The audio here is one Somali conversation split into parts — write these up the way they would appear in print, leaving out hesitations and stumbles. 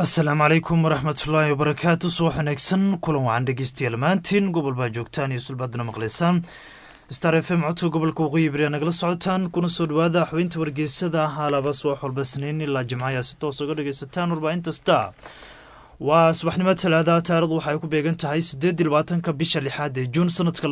asalaamu calaykum waraxmatullaahi wabarakaatu subax wanaagsan kulan wacan dhegeystayaal maantiin gobol baa joogtaan iyo sulbaadna maqlaysaan star f m codka gobolka waqooyi bari nagala socotaan kuna soo dhawaada xubinta wargeysada haalaba subax walba sniin ilaa jimcayaa si toos uga dhegeysataan warbaahinta star waa subaxnimo talaada taarikhdu waxay ku beegan tahay 8 bisha 6 ee juun sanadka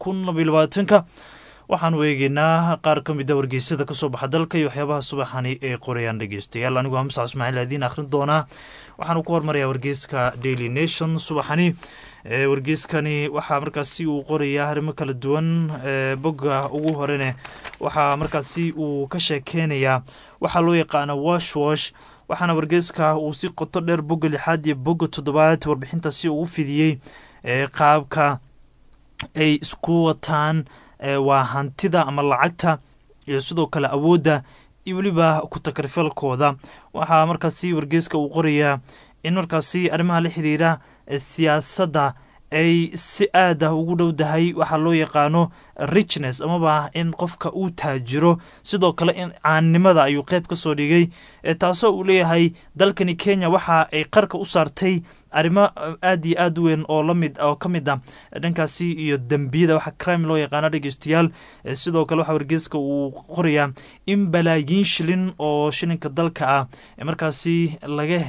2022 waxaanu eegeynaa qaar ka mid a wargeysada kasoo baxa dalka iyo waxyaabaha subaxani ay qorayaan dhegeystayaal anigu hamsa ismaaciil aadiin akhrin doonaa waxaanu ku hormarayaa wargeyska daily nation subaxani wargeyskani waxaa markaasi uu qorayaa arrimo kala duwan bogga ugu horene waxaa markaasi uu ka sheekeynayaa waxaa loo yaqaana wash waxaana wargeyska uu si qoto dheer bogga 6 iyo bogga 7 warbixintaasi ugu fidiyey qaabka ay isku wataan waa hantida ama lacagta iyo sidoo kale awoodda iyo weliba ku takrifalkooda waxaa markaasi wargeyska uu qorayaa in markaasi arrimaha la xiriira siyaasadda ay si aad ah ugu dhowdahay waxaa loo yaqaano richness amaba in qofka uu taajiro sidoo kale in caannimada ayuu qayb ka soo dhigay taasoo uu leeyahay dalkani kenya waxa ay qarka u saartay arrimo aad iyo aad u weyn oo ka mid ah dhankaasi iyo dembiyada waxa crime loo yaqaano dhegeystayaal sidoo kale waxaa wargeyska uu qorayaa in balaayiin shilin oo shilinka dalka ah markaasi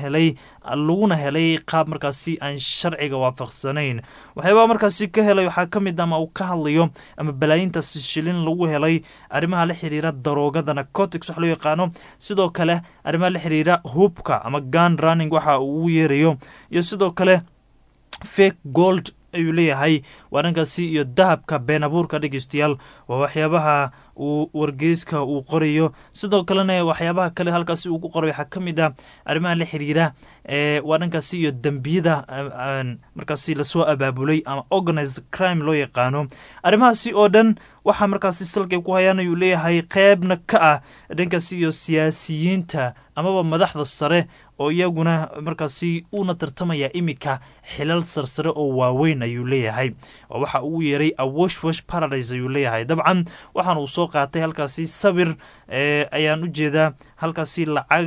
laguna helay qaab markaasi aan sharciga waafaqsanayn waxyaabaa markaasi ka helay waxaa ka mid ama uu ka hadlayo ama balaayintaasi shilin lagu helay arrimaha la xiriira daroogada narcotics wax loo yaqaano sidoo kale arrimaha la xiriira hubka ama gun running waxa uu ugu yeerayo iyo sidoo kale fake gold ayuu leeyahay waa dhankaasi iyo dahabka been abuurka dhegeystayaal waa waxyaabaha uu wargeyska uu qorayo sidoo kalena waxyaabaha kale halkaasi uu ku qoray waxaa ka mid ah arrimaha la xiriira waa dhankaasi iyo dembiyada markaasi lasoo abaabulay ama organized crime loo yaqaano arrimahaasi oo dhan waxaa markaasi salkay ku hayaan ayuu leeyahay qeybna ka ah dhankaasi iyo siyaasiyiinta amaba madaxda sare oo iyaguna markaasi uuna tartamaya imika xilal sarsare oo waaweyn ayuu leeyahay oo waxa uu yeeray awoshwash paradise ayuu leeyahay dabcan waxaan uu soo qaatay halkaasi sawir ayaan u jeedaa halkaasi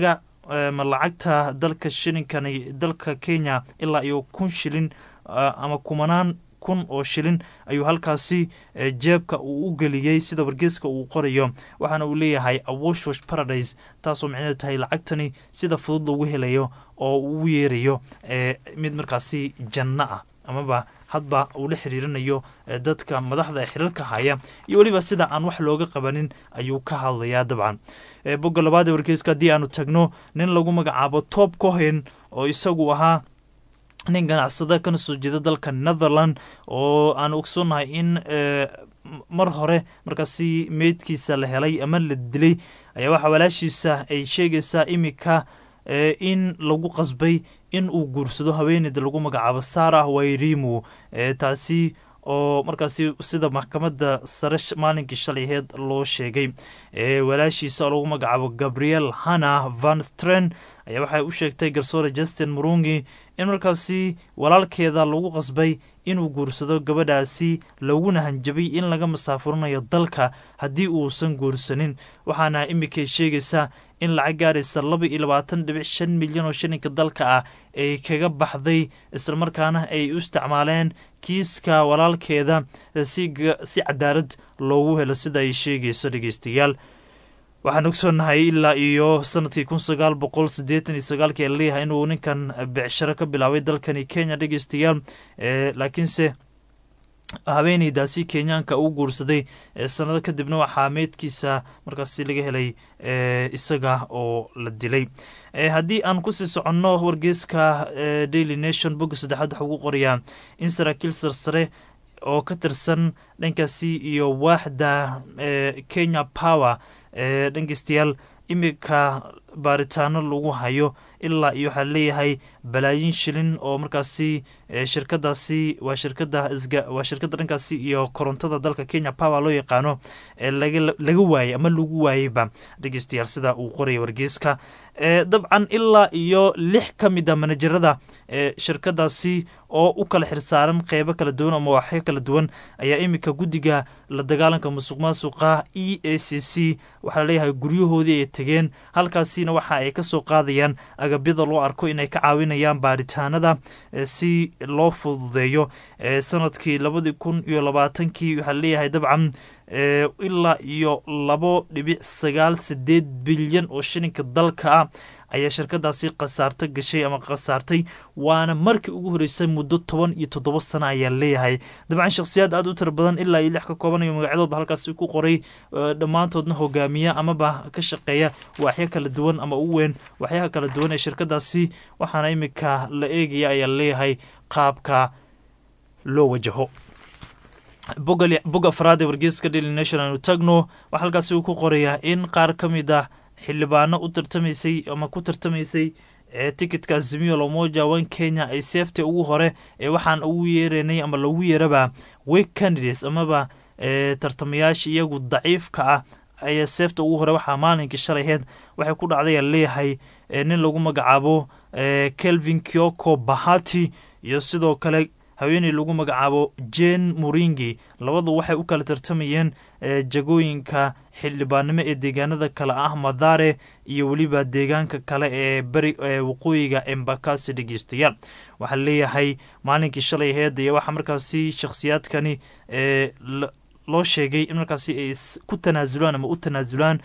lacagta dalka shilinkani dalka Kenya ilaa iyo 1,000 shilin ama kumanaan kun oo shilin ayuu halkaasi jeebka uu u geliyey sida wargeyska uu qorayo waxaana uu leeyahay awoshwash paradise taasoo macnaheedu tahay lacagtani sida fudud loogu helayo oo uu yeerayo mid markaasi janno ah amaba hadba uu la xiriirinayo dadka madaxda xilalka haya iyo weliba sida aan wax looga qabanin ayuu ka hadlayaa dabcan bogga labaad ee wargeyska haddii aanu tagno nin lagu magacaabo Top Cohen oo isagu ahaa nin ganacsada kana soo jeeda dalka Netherland oo aan ogsoonahay in mar hore markaasi meydkiisa la helay ama la dilay ayaa waxa walaashiisa ay sheegaysaa imika in lagu qasbay in uu guursado haweeneyda lagu magacaabo Sarah Wairimu taasi oo markaasi sida maxkamadda sare maalinkii shalayeed loo sheegay walaashiisa lagu magacaabo Gabriel Hannah Van Stren ayaa waxay u sheegtay garsoore Justin Murungi in markaasi walaalkeeda lagu qasbay inuu guursado gabadhaasi laguna hanjabay in laga masaafurinayo dalka haddii uusan guursanin waxaana imika sheegaysaa in lacag gaaraysa 22.5 milyan oo shilinka dalka ah ay kaga baxday isla markaana ay u isticmaaleen kiiska walaalkeeda si cadaalad loogu helo sida ay sheegayso dhegeystayaal waxaan ogsoonahay ilaa iyo sanadkii 1989 leeyahay inuu ninkan becsharo ka bilaabay dalkani Kenya dhegeystayaal laakiinse haweeneydaasi Kenyaanka uu guursaday sanado kadibna waxaa meydkiisa markaasi laga helay isaga oo la dilay haddii aan ku sii soconno wargeyska Daily Nation bogga 3 waxa uu qorayaa in saraakiil sarsare oo ka tirsan dhankaasi iyo waaxda Kenya Power dhegeystayaal imika baaritaano lagu hayo ilaa iyo waxa leeyahay balaayiin shilin oo markaasi shirkadaasi waa shirkada dhankaasi iyo korontada dalka Kenya Power loo yaqaano laga waayay ama lagu waayayba dhegeystayaal sida uu qoraya wargeyska dabcan ilaa iyo 6 ka mid ah manajerada shirkadaasi oo u kala xirsaaran qeybo kala duwan ama waxyo kala duwan ayaa imika guddiga la dagaalanka musuqmaasuqa EACC waxaa leeyahay guryahoodii ay tageen halkaasina waxa ay ka soo qaadayaan agabyada loo arko inay ka caawinayaan baaritaanada si loo fududeeyo sanadkii 2020 waxaa leeyahay dabcan ilaa iyo 2.98 bilyan oo shilinka dalka ah ayaa shirkadaasi khasaarto gashay ama khasaartay waana markii ugu horeysay muddo 17 sano ayaa leeyahay dabcan shakhsiyaad aad u tir badan ilaa iyo 6 ka kooban iyo magacyadooda halkaasi ku qoray dhammaantoodna hogaamiya amaba ka shaqeeya waxyo kala duwan ama u weyn waxyaha kala duwan ee shirkadaasi waxaana imika la eegaya ayaa leeyahay qaabka loo wajaho boga faraade wargeyska Daily Nation aanu tagno waxa halkaasi uu ku qorayaa in qaar ka mid ah xildhibaano u tartamaysay ama ku tartamaysay tikitka Azimio la Umoja One Kenya ay seefta ugu hore waxaan ugu yeeranay ama lagu yeeraba weak candidates amaba tartamayaasha iyagu daciifka ah ay seefta ugu hore waxa maalinkii shalaheed waxay ku dhacday leeyahay nin lagu magacaabo Kelvin Kioko Bahati iyo sidoo kale haweeney lagu magacaabo Jane Muringi labadu waxay u kala tartamayeen jagooyinka xildhibaanimo ee deegaanada kale ah Mathare iyo waliba deegaanka kale ee bari waqooyiga Embakasi dhegeystayaal waxa leeyahay maalinkii shalay heeday waxa markaasi shakhsiyaadkani loo sheegay in markaasi ay ku tanaasulaan ama u tanaasulaan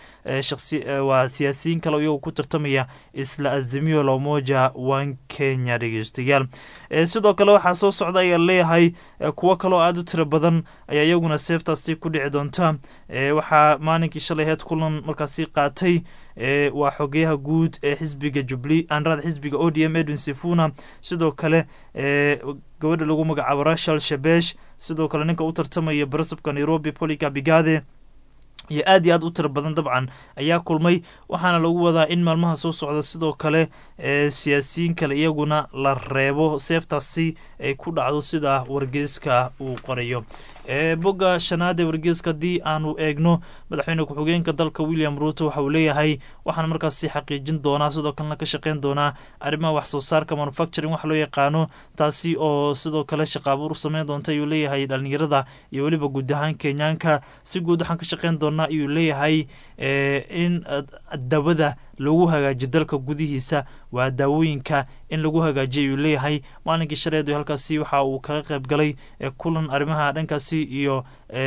waa siyaasiyiin kale iyagu ku tartamaya isla Azimio la Umoja One Kenya dhegeystayaal sidoo kale waxaa soo socda ayaa leeyahay kuwa kale oo aad u tiro badan ayaa iyaguna seeftaasi ku dhici doonta waxaa maalinkii shalay heed kulan markaasi qaatay waa xogeyaha guud ee xisbiga Jubilee anrada xisbiga ODM Edwin Sifuna sidoo kale gabadha lagu magacaabo Rachel Shebesh sidoo kale ninka u tartamaya barasabka Nairobi Polycarp Bigade iyo aad u tiro badan dabcan ayaa kulmay waxaana lagu wadaa in maalmaha soo socda sidoo kale siyaasiyiin kale iyaguna la reebo seeftaasi ay ku dhacdo sida wargeyska uu qorayo boga shanaad ee wargeyska dii aanu eegno madaxweyne ku-xigeenka dalka William Ruto waxa uu leeyahay waxaan markaasi xaqiijin doonaa sidoo kalena ka shaqeyn doonaa arrimaha wax soo saarka manufacturing wax loo yaqaano taasi oo sidoo kale shaqo abuur u sameyn doonta ayuu leeyahay dhalinyarada iyo weliba guud ahaan Kenyaanka si guud waxaan ka shaqeyn doonaa ayuu leeyahay in dawada lagu hagaajiyo dalka gudihiisa waa daawooyinka in lagu hagaajiyo ayuu leeyahay maalinkii shareed halkaasi waxa uu kaga qayb galay kulan arrimaha dhankaasi iyo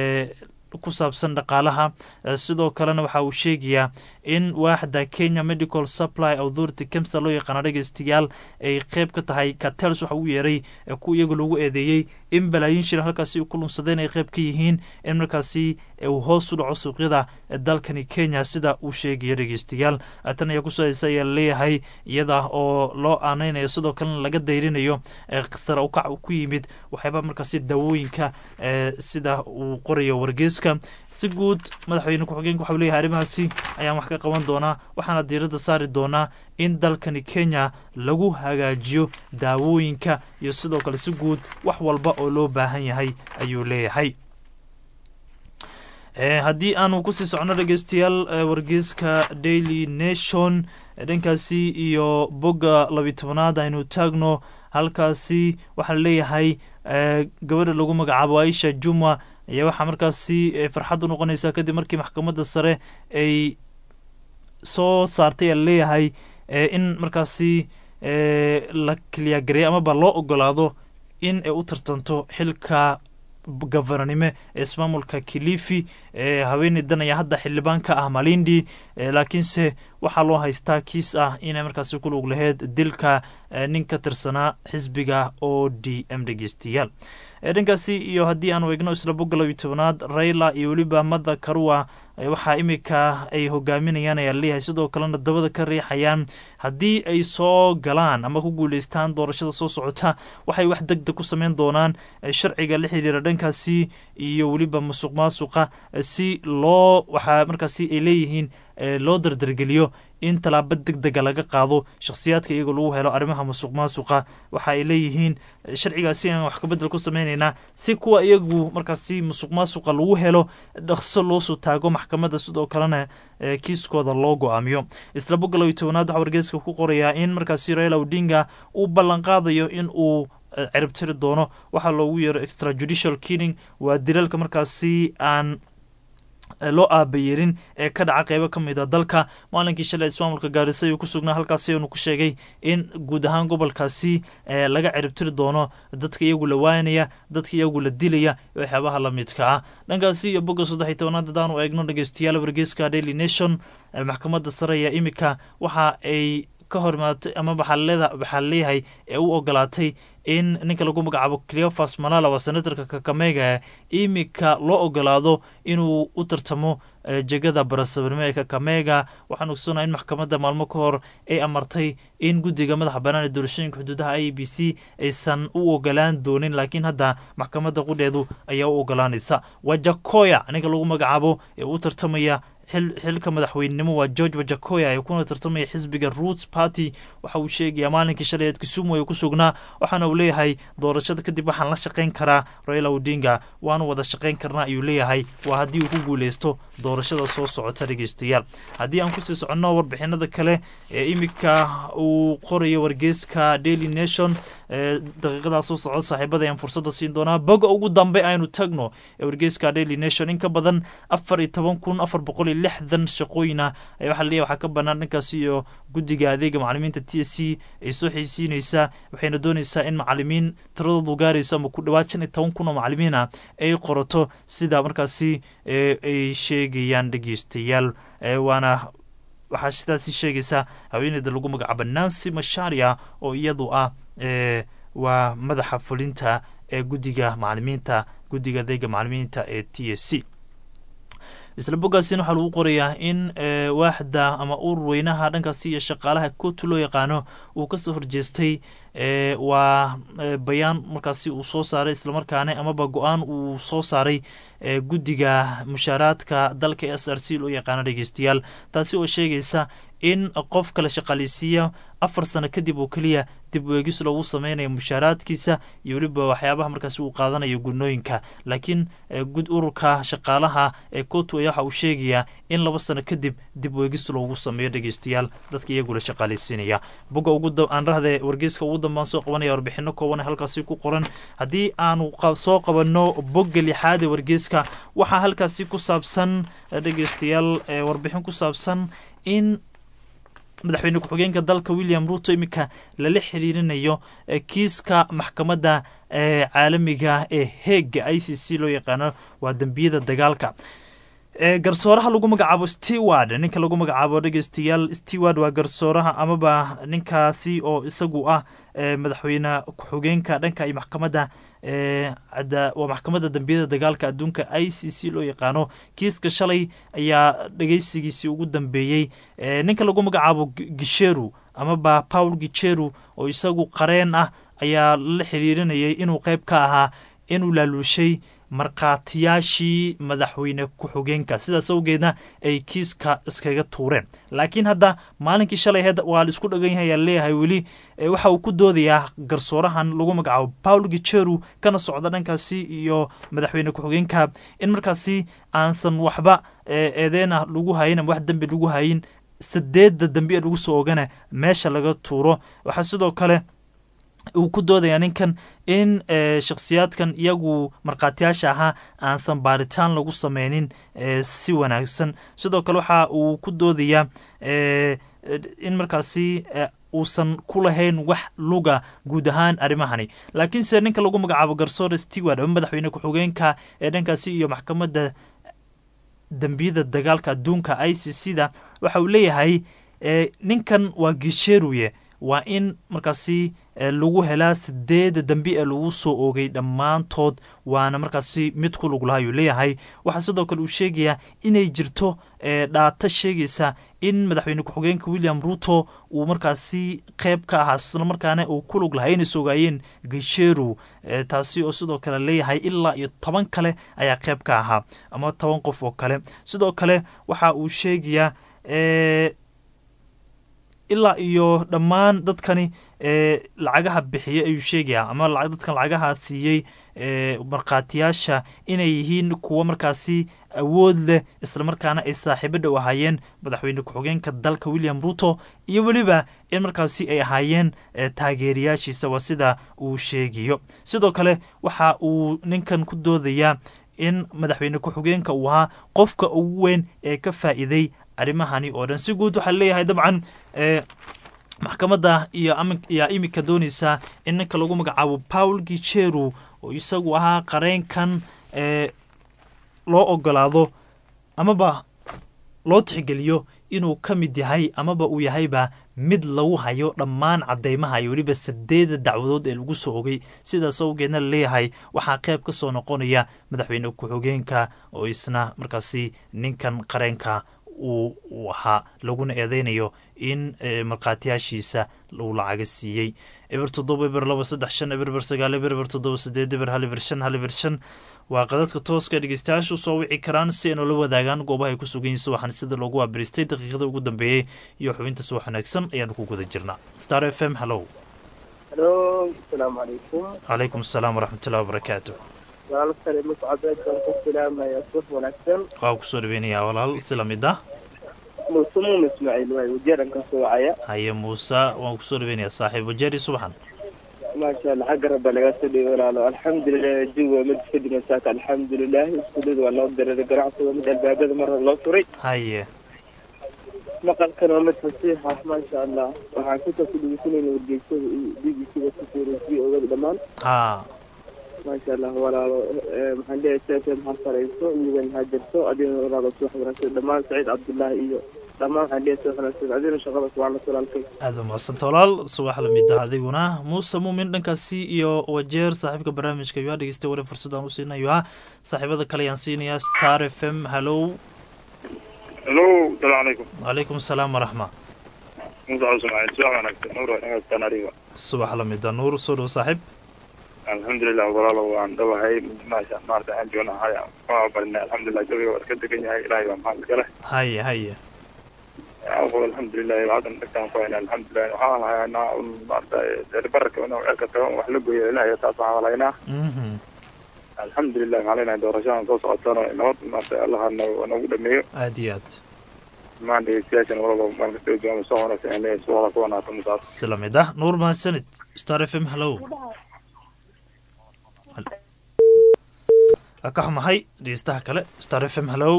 ku saabsan dhaqaalaha sidoo kalena waxa uu sheegayaa in waaxda Kenya Medical Supply Authority KEMSA loo yaqaan dhageystayaal ay qayb ka tahay cartels waxa uu yeeray ku iyagu lagu eedeeyay in balaayin shil halkaasi ku lunsadeen ay qayb ka yihiin in markaasi uu hoos u dhaco suuqyada dalkani Kenya sida uu sheegay dhageystayaal tan ayaa ku soo leeyahay iyada oo loo aaneynayo sidoo kalena laga dayrinayo qasar u kac ku yimid waxyaaba markaasi dawooyinka sida uu qorayo wargeyska si guud madaxweyne ku-xigeenka waxa uu leeyahay arrimahaasi ayaan wax ka qaban doonaa waxaana diiradda saari doonaa in dalkani Kenya lagu hagaajiyo daawooyinka iyo sidoo kale si guud wax walba oo loo baahan yahay ayuu leeyahay haddii aanu ku sii socono dhageystayaal wargeyska Daily Nation dhankaasi iyo boga 12aad aynu taagno halkaasi waxaa leeyahay gabadha lagu magacaabo Aisha Juma ayaa waxaa markaasi farxad u noqonaysa kadib markii maxkamadda sare ay soo saartay leeyahay in markaasi la kaliya gareey ama ba loo ogolaado in ay u tartanto xilka governornimo ee ismaamulka Kilifi haweeneydan ayaa hadda xildhibaanka ah Malindi laakiinse waxaa loo haystaa kiis ah inay markaasi ku lug lahayd dilka ninka tirsanaa xisbiga ODM dhageystayaal dhankaasi iyo haddii aanu eegno isla boga 12aad Raila iyo weliba Martha Karua waxaa imika ay hogaaminayaan ayaa leeyahay sidoo kalena dabada ka riixayaan haddii ay soo galaan ama ku guuleystaan doorashada soo socota waxay wax degdeg ku sameyn doonaan sharciga la xiriira dhankaasi iyo weliba musuqmaasuqa si loo waxa markaasi ay leeyihiin loo dardargeliyo in tallaabo degdega laga qaado shakhsiyaadka iyagoo lagu helo arrimaha musuq maasuqa. waxa ay leeyihiin sharcigaasi aan wax kabedel ku sameynaynaa si kuwa iyagu markaasi musuq maasuqa lagu helo dhaqso loosoo taago maxkamadda, sidoo kalena kiiskooda loo go-aamiyo. isla bogga 12 waxaa wargeyska ku qorayaa in markaasi Raila Odinga uu ballan qaadayo in uu ciribtiri doono waxaa loogu yeero extrajudicial killing, waa dilalka markaasi aan loo aabayeelin ee ka dhaca qeybo ka mid a dalka. maalinkii shalay ismaamulka Gaarisa ayuu ku sugnaa, halkaasi ayuu ku sheegay in guud ahaan gobolkaasi laga ciribtiri doono dadka iyagu la waanaya, dadka iyagu la dilaya iyo waxyaabaha la midka ah. dhankaasi iyo bogga 13 haddaanu eegno dhegeystayaal wargeyska Daily Nation, maxkamadda sare ayaa imika waxa ay ka hormaatay ama waxaa leeyahay ee u ogolaatay in ninka lagu magacaabo Cleophas Malala waa senatorka Kakamega imika loo ogolaado inuu u tartamo jegada barasabarnimo ee Kakamega. waxaan ogsoonaa in maxkamadda maalmo ka hor ay amartay in guddiga madaxa bannaan ee doorashooyinka xuduudaha IEBC aysan u ogolaan doonin, laakiin hadda maxkamadda qudheedu ayaa u ogolaanaysa. Wajakoya ninka lagu magacaabo ee u tartamaya xilka madaxweynenimo waa George Wajakoya ee kuna tartamaya xisbiga Roots Party. waxa uu sheegaya maalinkii shalay Kisumu ay ku sugnaa, waxaana uu leeyahay doorashada kadib waxaan la shaqayn karaa Raila Odinga, waanu wada shaqayn karnaa ayuu leeyahay, waa haddii uu ku guuleysto doorashada soo socota. dhegeystayaal haddii aan kusii soconno warbixinada kale ee imika uu qorayo wargeyska Daily Nation, daqiiqadaa soo socda saaxiibada ayaan fursada siin doonaa. boga ugu dambe aynu tagno ee wargeyska Daily Nation, in ka badan 14,460 shaqooyina waxaa leeyahay waxaa ka bannaan dhankaasi iyo guddiga adeega macallimiinta TSC ay soo xiisiinaysaa, waxayna doonaysaa in macallimiin tiradoodu gaarayso ama ku dhawaad 15,000 oo macallimiin ah ay qorato sida markaasi ay sheegayaan dhegeystayaal. waana waxaa sidaasi sheegaysaa haweeneyda lagu magacaabo Nancy Macharia oo iyadu ah waa madaxa fulinta ee guddiga adeega macallimiinta ee TSC. isla boggaasina waxaa lagu qorayaa in waaxda ama urur weynaha dhankaasi iyo shaqaalaha kootu loo yaqaano uu kasoo horjeestay waa bayaan markaasi uu soo saaray islamarkaana amaba go-aan uu soo saaray guddiga mushaaraadka dalka SRC loo yaqaano dhegeystayaal, taasi oo sheegaysa in qof kala shaqaaleysiiya 4 sano kadib oo keliya dib u eegis loogu sameynayo mushaaraadkiisa iyo weliba waxyaabaha markaasi uu qaadanayo gunooyinka. laakiin ururka shaqaalaha ee kootu ayaa waxa uu sheegayaa in 2 sano kadib dib u eegis loogu sameeyo dhegeystayaal dadka iyagula shaqaaleysiinaya. bogga wargeyska ugu dambaan soo qabanaya warbixino kooban halkaasi ku qoran. haddii aanu soo qabanno bogga 6 ee wargeyska, waxaa halkaasi ku saabsan dhegeystayaal warbixin ku saabsan in madaxweyne ku-xigeenka dalka William Ruto imika lala xiriirinayo kiiska maxkamadda caalamiga ee Hague ICC loo yaqaano, waa dambiyada dagaalka. garsooraha lagu magacaabo Stewart, ninka lagu magacaabo dhegeystayaal Stewart waa garsooraha amaba ninkaasi oo isagu ah madaxweyne ku-xigeenka dhanka ay maxkamadda waa maxkamadda dambiyada dagaalka adduunka ICC loo yaqaano. kiiska shalay ayaa dhegeysigiisii ugu dambeeyey. ninka lagu magacaabo Gicheru amaba Paul Gicheru oo isagu qareen ah ayaa la xiriirinayay inuu qayb ka ahaa inuu laaluushay markhaatiyaashii madaxweyne ku-xigeenka, sidaas awgeedna ay kiiska iskaga tuureen. laakiin hadda maalinkii shalay waa la isku dhagan yahay ayaa leeyahay weli waxa uu ku doodayaa garsoorahan lagu magacaabo Paul Gicheru kana socda dhankaasi iyo madaxweyne ku-xigeenka in markaasi aansan waxba eedeena lagu hayin ama wax dambi lagu hayin, 8 dambi lagu soo ogana meesha laga tuuro. waxaa sidoo kale uu ku doodayaa ninkan in shakhsiyaadkan iyagu markhaatiyaasha ahaa aansan baaritaan lagu sameynin si wanaagsan. sidoo kale waxa uu ku doodayaa in markaasi uusan ku lahayn wax luga guud ahaan arrimahani. laakiinse ninka lagu magacaabo garsoore Stewart ama madaxweyne ku-xigeenka ee dhankaasi iyo maxkamadda dambiyada dagaalka adduunka ICC-da waxa uu leeyahay ninkan waa Gicheruye, waa in markaasi lagu helaa 8 dambi ee lagu soo oogay dhammaantood, waana markaasi mid ku lug laha ayuu leeyahay. waxaa sidoo kale uu sheegayaa inay jirto dhaata sheegaysa in madaxweyne ku-xigeenka William Ruto uu markaasi qayb ka ahaa islamarkaana uu ku lug lahaa inay soogaayeen Gicheru, taasi oo sidoo kale leeyahay ilaa iyo 10 kale ayaa qayb ka ahaa ama 10 qof oo kale. sidoo kale waxa uu sheegayaa ilaa iyo dhammaan dadkani lacagaha bixiya ayuu sheegayaa ama dadkan lacagaha siiyey markhaatiyaasha inay yihiin kuwo markaasi awood leh islamarkaana ay saaxiibo dhow ahaayeen madaxweyne ku-xigeenka dalka William Ruto iyo weliba in markaasi ay ahaayeen taageerayaashiisa waa sida uu sheegayo. sidoo kale waxa uu ninkan ku doodayaa in madaxweyne ku-xigeenka uu ahaa qofka ugu weyn ee ka faa'iiday arrimahani oo dhan. si guud waxaa leeyahay dabcan maxkamadda iyo imika doonaysa in ninka lagu magacaabo Paul Gicheru oo isagu ahaa qareenkan loo ogolaado amaba loo tixgeliyo inuu ka mid yahay amaba uu yahayba mid lagu hayo dhammaan cadeymaha iyo weliba 8 dacwadood ee lagu soo ogay. sidaas awgeedna leeyahay waxaa qayb ka soo noqonaya madaxweyne ku-xigeenka oo isna markaasi ninkan qareenka uu ahaa laguna eedeynayo in markhaatiyaashiisa uu lacaga siiyey. eber 7 eber 2 3 5 eber 9 eber 7 8 eber 1 eber 5 1 eber 5 waa qadadka tooska dhegeystayaashu soo wici karaan si ay noola wadaagaan goobaha ay ku sugan yihiin waxaan sida loogu waabiristay daqiiqada ugu dambeeyey iyo xubinta soo wanaagsan ayaanu ku guda jirnaa. Star FM hello السلام عليكم. عليكم السلام ورحمة الله وبركاته. walaal sare muscabad baan ku salaamaya suux wanaagsan. waa ku soo dhaweynaya walaal silamida Muuse Ismaaciil way wajeeran ka soo wacaya. haye Muuse waan ku soo dhaweynaya saaxiib wajeeri subaxan. ما شاء الله حق رب laga soo walaalo alxamdulillah jiwa mid fidina saaka alxamdulillah iskuulada waa loo diray ganacsiga mid albaabada mar loo furay. haye maqalkan waa mid fasiix ah ma sha Allah waxaan ku tasdiiqinayna wargeysada BBC-ga ku fiiriyay oo dhamaan. ما شاء الله walaalo maxaan leeyahay maxaa sareyso iyo haadirto adina walaalo subax wanaagsan dhamaan Saciid Cabdullaahi iyo dhamaan waxaan leeyahay subax wanaagsan adina shaqada ku wanaagsan walaalkay aad ma san tolaal subax la mid ah adiguna Muuse Muumin dhankaasi iyo wajeer saaxiibka barnaamijka iyo dhageystay wara fursadaan u siinayo saaxiibada kale ayaan siinayaa Star FM hello السلام عليكم. وعليكم السلام ورحمة. صباح الله نور صور صاحب. الحمد لله والله وعن دواهي ما شاء الله ما عندنا هاي قابلنا الحمد لله جوي وركدت كنيا إلهي ومحمد كله. هيا. أقول الحمد لله بعد نكتم فينا الحمد لله أنا البركة وأنا أكتم وحلقوا إلهي تصع علينا. الحمد لله علينا دورشان توصل أصلا نوط ما شاء الله أنا ونقول مية. عاديات. ما عندي سياسة والله ما نستوي جام صورة يعني صورة كونا في مصر. سلام ده نور ما سنت ستار FM هلو. أكحم هاي ديستها كله ستار FM هلو.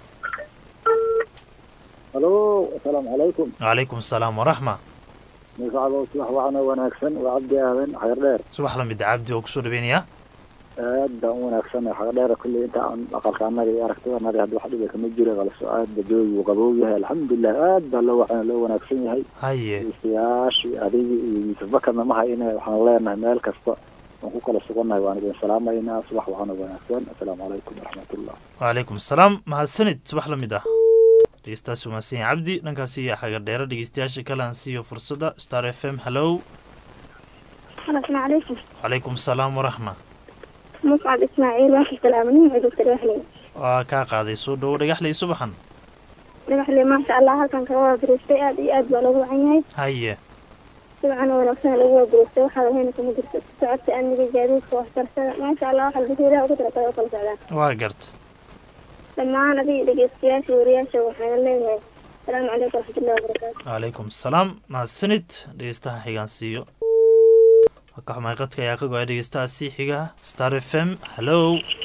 هلو السلام عليكم. وعليكم السلام ورحمة. مساء صباح وعنا وناكسن وعبدي أهلا حير دير. صباح لمد عبدي وكسور بينيا. أبدا وناكسن حير دير كل أنت عن أقل كان نادي أركتوا نادي هذا واحد بيكون مجرى على السؤال بجوي وقبوله الحمد لله أبدا لو وحنا لو وناكسن هاي. هاي. سياش هذه يتذكر ما هاي إنه وحنا الله إنه مال كسر ونقول كل سكون هاي وأنا السلام علينا صباح وعنا وناكسن السلام عليكم ورحمة الله. وعليكم السلام مع السند صباح لمده. dhegeystayaashu maasiin cabdi dhankaasi iyo xagar dheere dhegeystayaasha kale aan siiyo fursada Star FM hello. السلام عليكم. وعليكم السلام ورحمة. مصعب إسماعيل واحد سلامني عدو تريحلي. وكاقاضي سودو رجحلي صبحا. رجحلي ما شاء الله هكذا كوا بريستي أدي بلغوا عني. هيا. طبعا ولا سنة لغوا بريستي وحاول هنا كم درست سعدت أني بجادوك واحترت ما شاء الله واحد بثيرة وقدرة توصل سعدان. واقرت. لما أنا دقيقتياشي ورياشي وحنا الليل. السلام عليكم ورحمة الله وبركاته. وعليكم السلام مع السند dhegeystaha xigaan siiyo. Waxa maaqadka ayaa ka go'ay dhegeystaha si xiga Star FM hello.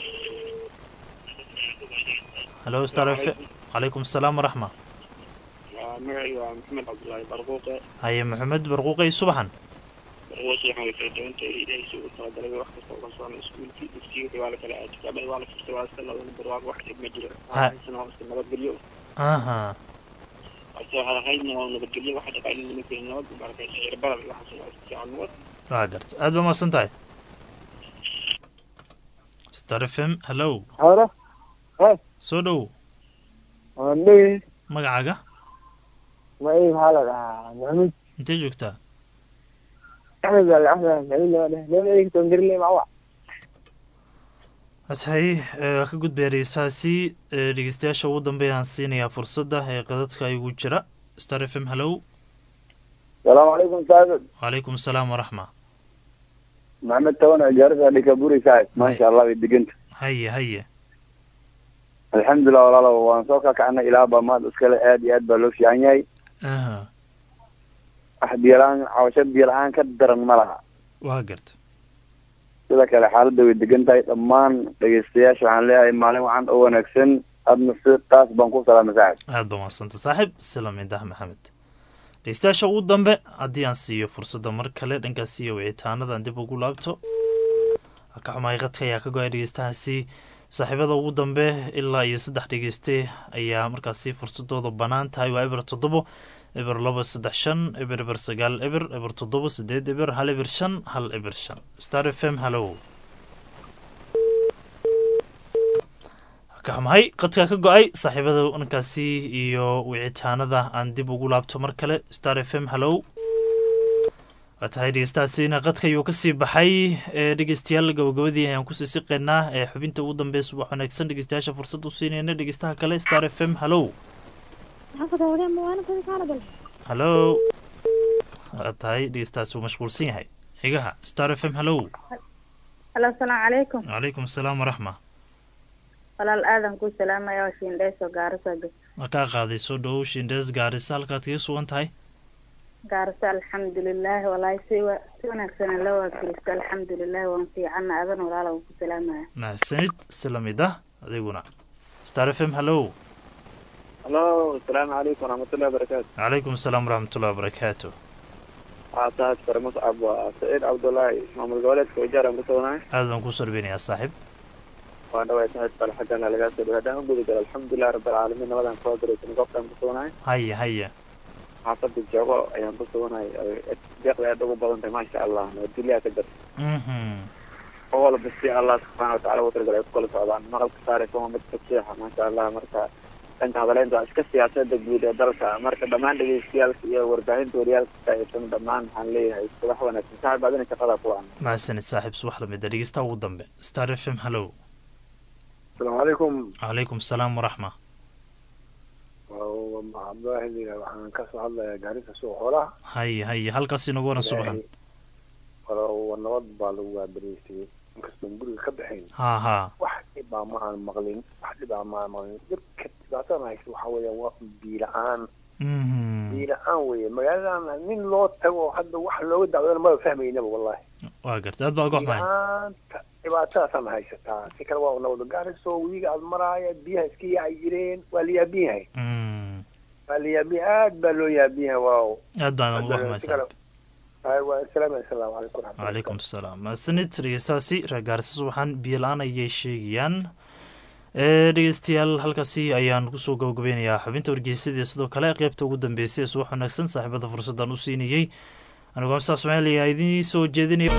hello Star FM عليكم السلام ورحمة. معي محمد عبد الله برقوقة. هيا محمد برقوقة صباحا. برقوقة حاول تدون تيجي سوق الصادرة وقت الصوصان سكول في دستي وعلى كلا أجتماع وعلى فستوال سنة ونبرواق واحد مجرى. سنة وسنة باليوم. أها. أصلا هاي إنه نبتدي واحد قاعد نمكن نود وبعد كده يربط الواحد سنة عنود. واقرت أدب ما سنتاي. Star FM hello. هلا. هاي. سودو. ليه؟ magacaaga ما إيه حالك محمد intee joogtaa أحمد ولا أحمد لا لا لا إيه تنقل لي معه ashay ka gudbaya dhegeystahaasi dhegeystayaasha ugu dambeeyaan siinayaa fursadda ee qadadka igu jira. Star FM hello. السلام عليكم سعد. وعليكم السلام ورحمة. محمد تونا جارسة لكابوري سعد ما شاء الله بدقنت. هيا الحمد لله والله وانصوكك عنا إلى ما تسكال آدي آد بلوش يعني أحد يران عوشات يران كدر الملها واقرت سيدك على حال دوي دقنت أمان لقيستياش عن لها إمالي وعن أول نكسن أبن السيد تاس بانكو سلام سعد. هاد بمصنت صاحب السلام يده محمد. dhegeystayaasha ugu dambe haddii aan siiyo fursadda mar kale dhankaas iyo wicitaanada aan dib ugu laabto ka xumaay qadka ayaa ka go-ay dhegeystahaasi saaxiibada ugu dambe ilaa iyo 3 dhegeyste ayaa markaasi fursadooda bannaan tahay waa eber 7 eber 2 3 5 eber 9 eber 7 8 eber 1 eber 5 1 eber 5 Star FM hello ka xumaay qadka ka go-ay saaxiibada dhankaasi iyo wicitaanada aan dib ugu laabto mar kale. Star FM hello tahay dhegeystahaasiina qadka ayuu kasii baxay dhegeystayaal gabagabadii ayaan kusii siqeynaa xubinta ugu dambeeya subax wanaagsan dhegeystayaasha fursad u siinayna dhegeystaha kale. Star FM hello hello tahay dhegeystahaasi uu mashquulsan yahay xigaha. Star FM hello. Assalaamu calaykum. Wacalaykum assalaam waraxma. walaal aadan ku salaamaya Shiindheeso Gaarisa. ma kaa qaaday soo dhow Shiindhees Gaarisa halkaad kaga sugan tahay? Gaarisa alxamdulilah walahi si wanaagsan la waafaqsan alxamdulilah waan fiican aadan walaal ku salaamaya. mahadsanid salamida adiguna. Star FM hello. Hello, السلام عليكم ورحمة الله وبركاته. وعليكم السلام ورحمة الله وبركاته. عطاك فرمس أبو سعيد عبد الله محمد الولد كوجار مكتونا. هذا نقصر بيني يا صاحب. وأنا ويتناس بالحجنا لقاسي بهذا نقول الحمد لله رب العالمين نبض نفاضل نقطة مكتونا. هيا. عطاك الجواب أيام مكتونا بيقضي هذا بضن ما شاء الله ودليا تقدر. أول بس الله سبحانه وتعالى وترجع كل صعبان ما قلت صار يكون متفتح ما شاء الله مرتا. أنت هذا لين ده أشكال سياسة دقيقة درسة مركز دمان دقيقة سياسية ورجعين دوريال سياسة دمان حنليه يصبح ونسمع بعدين كقضاء طوعا. مع السنة صاحب صباح لما دري يستوى الضم. ستار اف ام هلو. السلام عليكم. وعليكم السلام ورحمة. عبد الله اللي عن كسر الله جاريس سوق ولا. هيا هل كسي نقول صباحا. والنوض بالو بريستي. كسر نقول كبحين. ها. واحد يبقى مع المغلين واحد يبقى مع المغلين. بعتنا هيك وحوي واقف بيلعان بيلعان ويا ما من لو تو حد واحد لو دعوه ما فهمينه والله واقرت اد باقو معي بعتنا هيك تا فكر واو لو غارسو ويغا المرايا بيها اسكي عيرين وليا بيها وليا بيها بلو يا بيها واو اد انا والله ما سمعت. ايوه السلام عليكم. وعليكم السلام. ما سنت ريساسي رغارس سبحان بيلان اي شيغيان dhegeystayaal halkaasi ayaan kusoo gabagabeynayaa xubinta wargeysadii sidoo kale qaybta ugu dambeysay subax wanaagsan saaxiibada fursadan u siinayay anigoo Soomaaliya idin soo jeedinaya.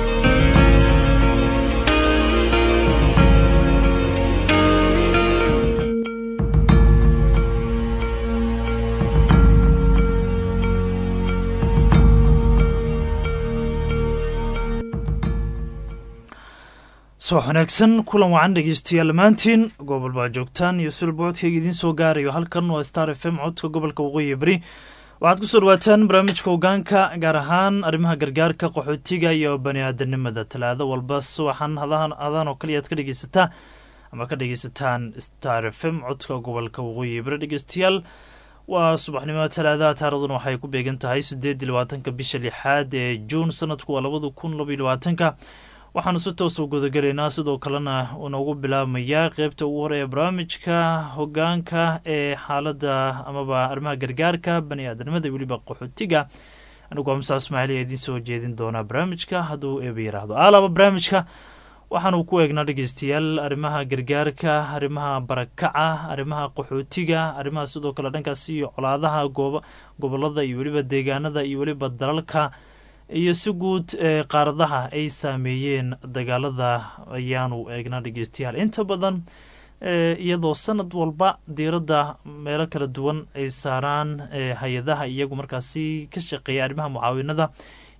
soo wanaagsan kulan wacan dhegeystayaal maantiin gobol baa joogtaan iyo sulboodkayga idiin soo gaarayo halkan waa Star FM codka gobolka Waqooyi Bari. waxaad ku soo dhawaataan barnaamijka hoggaanka gaar ahaan arrimaha gargaarka qaxootiga iyo bani'aadanimada talaado walba subaxan hadahan oo kaliya aad ka dhegeysataa ama ka dhegeysataan Star FM codka gobolka Waqooyi Bari. dhegeystayaal waa subaxnimo talaada taariikhduna waxay ku beegan tahay 28 bisha 6 ee June sanadku waa 2022. waxaanu si toos u gudagalaynaa sidoo kalena unagu bilaabmayaa qaybta ugu hore ee barnaamijka hoggaanka ee xaaladda amaba arrimaha gargaarka bani'aadanimada iyo weliba qaxootiga. anigoo Musa Ismaaciil idiin soo jeedin doona barnaamijka hadduu eeba yiraahdo alaba barnaamijka waxaanu ku eegnaa dhegeystayaal arrimaha gargaarka, arrimaha barakaca, arrimaha qaxootiga, arrimaha sidoo kale dhankaas iyo colaadaha gobolada iyo weliba deegaanada iyo weliba dalalka iyo si guud qaaradaha ay saameeyeen dagaalada ayaanu eegnaa dhegeystayaal. inta badan iyadoo sanad walba diiradda meelo kala duwan ay saaraan hay-adaha iyagu markaasi ka shaqeeya arrimaha mucaawinada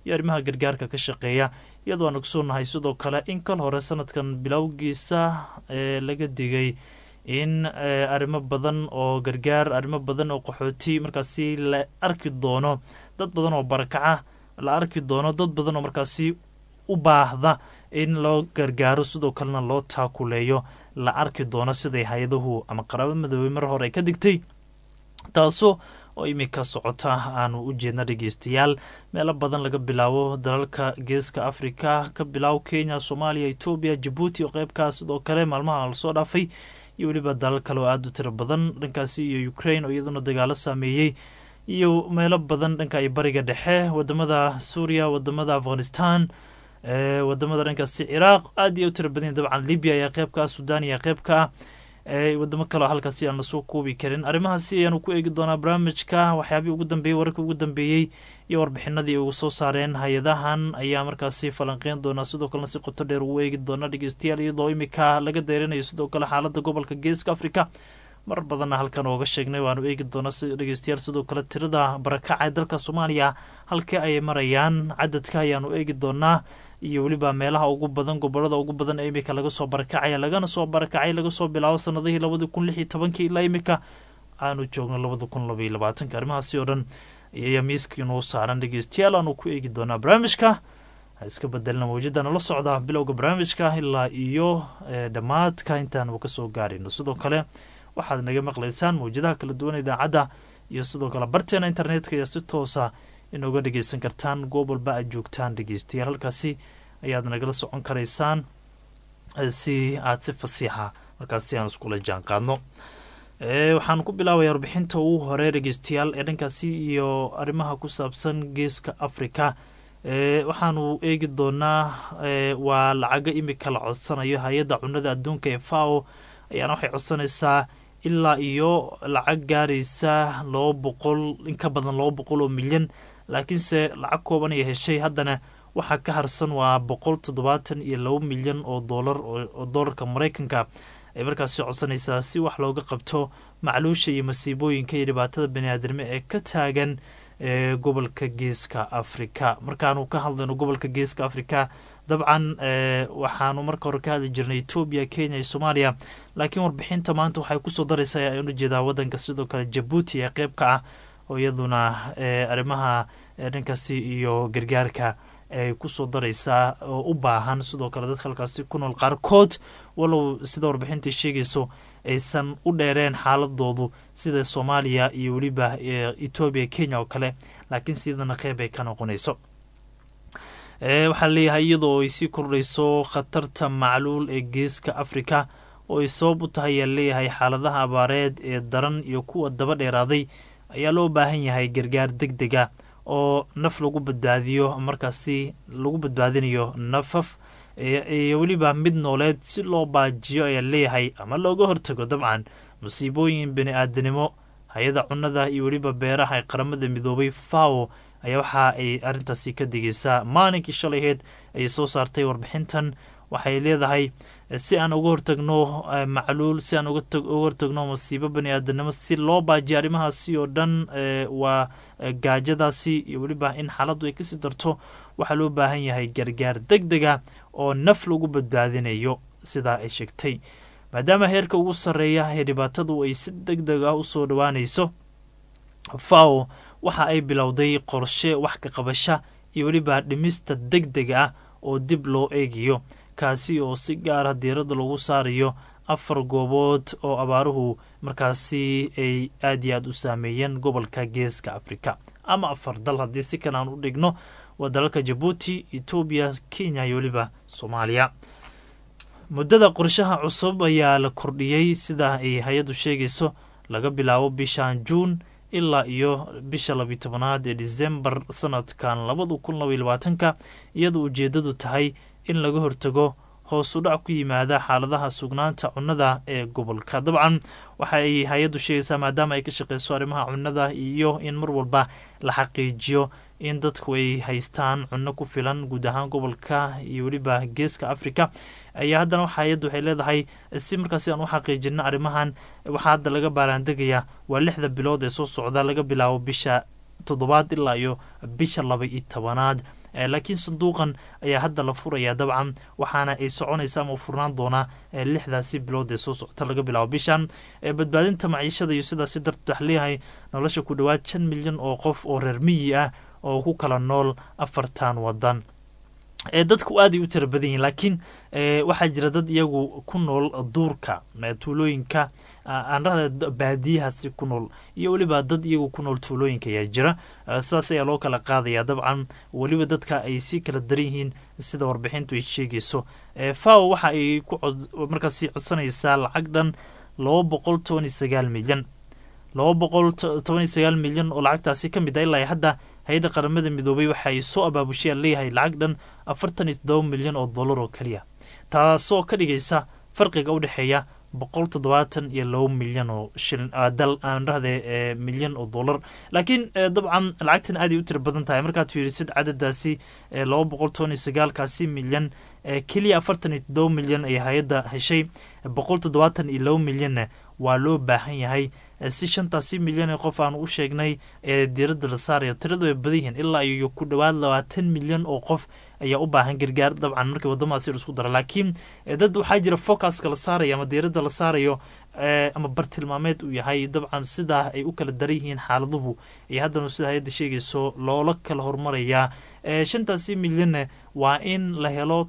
iyo arrimaha gargaarka ka shaqeeya iyadoo aan ogsoonahay sidoo kale in kal hore sanadkan bilowgiisa laga digay in arrimo badan oo gargaar arrimo badan oo qaxooti markaasi la arki doono dad badan oo barakaca la arki doono dad badan oo markaasi u baahda in loo gargaaro sidoo kalena loo taakuleeyo la arki doono siday hay-adahu ama qaraabo midoobey mar hore ka digtay taasoo oo iminka socota aanu u jeedna dhegeystayaal meelo badan laga bilaabo dalalka geeska africa ka bilaabo kenya soomaaliya etoobiya jabuuti oo qeybkaa sidoo kale maalmaha lasoo dhaafay iyo weliba dalal kale oo aada u tiro badan dhankaasi iyo ukraine oo iyaduna dagaalo saameeyey iyo meelo badan dhanka iyo bariga dhexe wadamada suuriya wadamada afghanistan wadamada dhankaasi ciraaq aada iyo u tiro badan dabcan libya ayaa qeybkaa sudan ayaa qeybkaa wadamo kale oo halkaasi aan lasoo koobi karin arrimahaasi ayaanu ku eegi doonaa barnaamijka waxyaabihii ugu dambeeyey wararkii ugu dambeeyey iyo warbixinadii ugu soo saareen hay-adahan ayaa markaasi falanqeyn doonaa sidoo kalena si qoto dheer ugu eegi doona dhegeystayaal iyadoo imika laga deerinayo sidoo kale xaalada gobolka geeska africa marar badanna halkan ooga sheegnay waanu eegi doona dhegeystayaal sidoo kale tirada barakaca ee dalka soomaaliya halkii ay marayaan cadadka ayaanu eegi doonaa iyo weliba meelaha ugu badan gobolada ugu badan ee imika laga soo barakacaya lagana soo barakacay laga soo bilaabo sanadihii 2016 ilaa imika aanu joogno 2022 arrimahaasi oo dhan ayaa miiska inoo saaran dhegeystayaal aanu ku eegi doonaa barnaamijka ha iska bedelna mawjadana la socda bilowga barnaamijka ilaa iyo dhammaadka intaanu kasoo gaarayno sidoo kale waxaad naga maqlaysaan mawjadaha kala duwan idaacadda iyo sidoo kale barteena internetka iyo si toosa inooga dhegeysan kartaan goob walba aad joogtaan dhegeystayaal halkaasi ayaad nagala socon karaysaan si aad si fasiixa markaasi aan iskula jaan qaadno waxaan ku bilaabaya warbixinta ugu hore dhegeystayaal ee dhankaasi iyo arrimaha ku saabsan geeska africa waxaanu eegi doonaa waa lacaga imika la codsanayo hay-adda cunada adduunka ee fao ayaana waxay codsanaysaa ilaa iyo lacag gaaraysa 200 in ka badan 200 oo milyan laakiinse lacag kooban ay heshay haddana waxaa ka harsan waa 172 milyan oo dollar oo dollarka maraykanka ay markaasi codsanaysaa si wax looga qabto macluusha iyo masiibooyinka iyo dhibaatada baniaadamnimo ee ka taagan gobolka geeska africa markaanu ka hadlayno gobolka geeska africa dabcan waxaanu marka hore ka hadli jirnay etoobiya kenya iyo soomaaliya laakiin warbixinta maanta waxay kusoo daraysaa ayaan ujeedaa wadanka sidoo kale jabuuti ee qeybka ah oo iyaduna arrimaha dhankaasi iyo gargaarka ay kusoo daraysaa oo u baahan sidoo kale dadka halkaasi ku nool qaarkood walow sida warbixintai sheegayso aysan u dheereen xaaladoodu sida soomaaliya iyo weliba etoobiya kenya oo kale laakiin sidana qeyb ay ka noqonayso waxaa leeyahay iyadoo ay sii kordhayso khatarta macluul ee geeska africa oo ay sabab u tahay ayaa leeyahay xaaladaha abaareed ee daran iyo kuwa daba dheeraaday ayaa loo baahan yahay gargaar deg dega oo naf lagu badbaadiyo markaasi lagu badbaadinayo nafaf iyo weliba mid nooleed si loo baajiyo ayaa leeyahay ama looga hortago dabcan musiibooyin bani-aadanimo hay-ada cunada iyo weliba beeraha ee qaramada midoobay fao ayaa waxa ay arrintaasi ka digaysaa maalinkii shalayheed ayay soo saartay warbixintan waxay leedahay si aan uga hortagno macluul si aan uga hortagno masiibo bani-aadanimo si loo baajiyo arrimahaasi oo dhan waa gaajadaasi iyo weliba in xaaladdu ay kasii darto waxaa loo baahan yahay gargaar deg dega oo naf lagu badbaadinayo sidaa ay sheegtay maadaama heerka ugu sarreeya ee dhibaatadu ay si deg deg ah usoo dhawaanayso fao waxa ay bilowday qorshe wax ka qabasha iyo weliba dhimista deg dega ah oo dib loo eegayo kaasi oo si gaara diiradda lagu saarayo 4 goobood oo abaaruhu markaasi ay aad iyo aad u saameeyeen gobolka geeska africa ama 4 dal haddii si kale aan u dhigno waa dalalka jabuuti etoobiya kenya iyo weliba soomaaliya muddada qorshaha cusub ayaa la kordhiyey sida ay hay-addu sheegayso laga bilaabo bishan juun ilaa iyo bisha 12aad ee disembar sanadkan 2022 iyadoo ujeedadu tahay in laga hortago hoos u dhac ku yimaada xaaladaha sugnaanta cunnada ee gobolka dabcan waxa ay hay-addu sheegaysaa maadaama ay ka shaqeyso arrimaha cunnada iyo in mar walba la xaqiijiyo in dadku ay haystaan cunno ku filan guud ahaan gobolka iyo weliba geeska africa ayaa haddana waxa hay-addu waxay leedahay si markaasi aan u xaqiijino arrimahan waxaa hadda laga baaraandegaya waa 6 bilood ee soo socda laga bilaabo bisha 7 ilaa iyo bisha 12 laakiin sanduuqan ayaa hadda la furaya dabcan waxaana ay soconaysa ama furnaan doonaa 6daasi bilood ee soo socota laga bilaabo bishan badbaadinta maciishada iyo sidaasi darteed wax leeyahay nolosha ku dhowaad 5 milyan oo qof oo reer miyi ah oo ku kala nool 4 wadan dadku aad ay u tira badan yihiin laakiin waxaa jira dad iyagu ku nool duurka tuulooyinka aan rahda baadiyahaasi ku nool iyo weliba dad iyagu ku nool tuulooyinka ayaa jira sidaas ayaa loo kala qaadaya dabcan weliba dadka ay sii kala daran yihiin sida warbixintu ay sheegayso FAO waxa ay markaasi codsanaysaa lacag dhan 219 milyan 219 milyan oo lacagtaasi ka mid ah ilaa hadda hay-adda qaramada midoobay waxa ay soo abaabushay leeyahay lacag dhan 47 milyan oo dollar oo kaliya taasoo ka dhigaysa farqiga u dhaxeeya 172 milyan oo shilin dal aan rahde milyan oo dollar laakiin dabcan lacagtan aad ay u tira badan tahay markaad fiirisid cadadaasi 219 kaasi milyan kaliya 47 milyan ay hay'adda heshay 172 milyan waa loo baahan yahay si 5 milyan ee qof aan u sheegnay diiradda la saarayo tiradu ay badan yihiin ilaa iyo ku dhawaad 20 milyan oo qof ayaa u baahan gargaar dabcan markii wadamadaasi isku dara laakiin dad waxaa jira focuska la saarayo ama diiradda la saarayo ama bartilmaameed uu yahay dabcan sidaa ay u kala daran yihiin xaaladuhu iyo haddana sida hay-adda sheegayso loola kala hormarayaa 5 milyan waa in la helo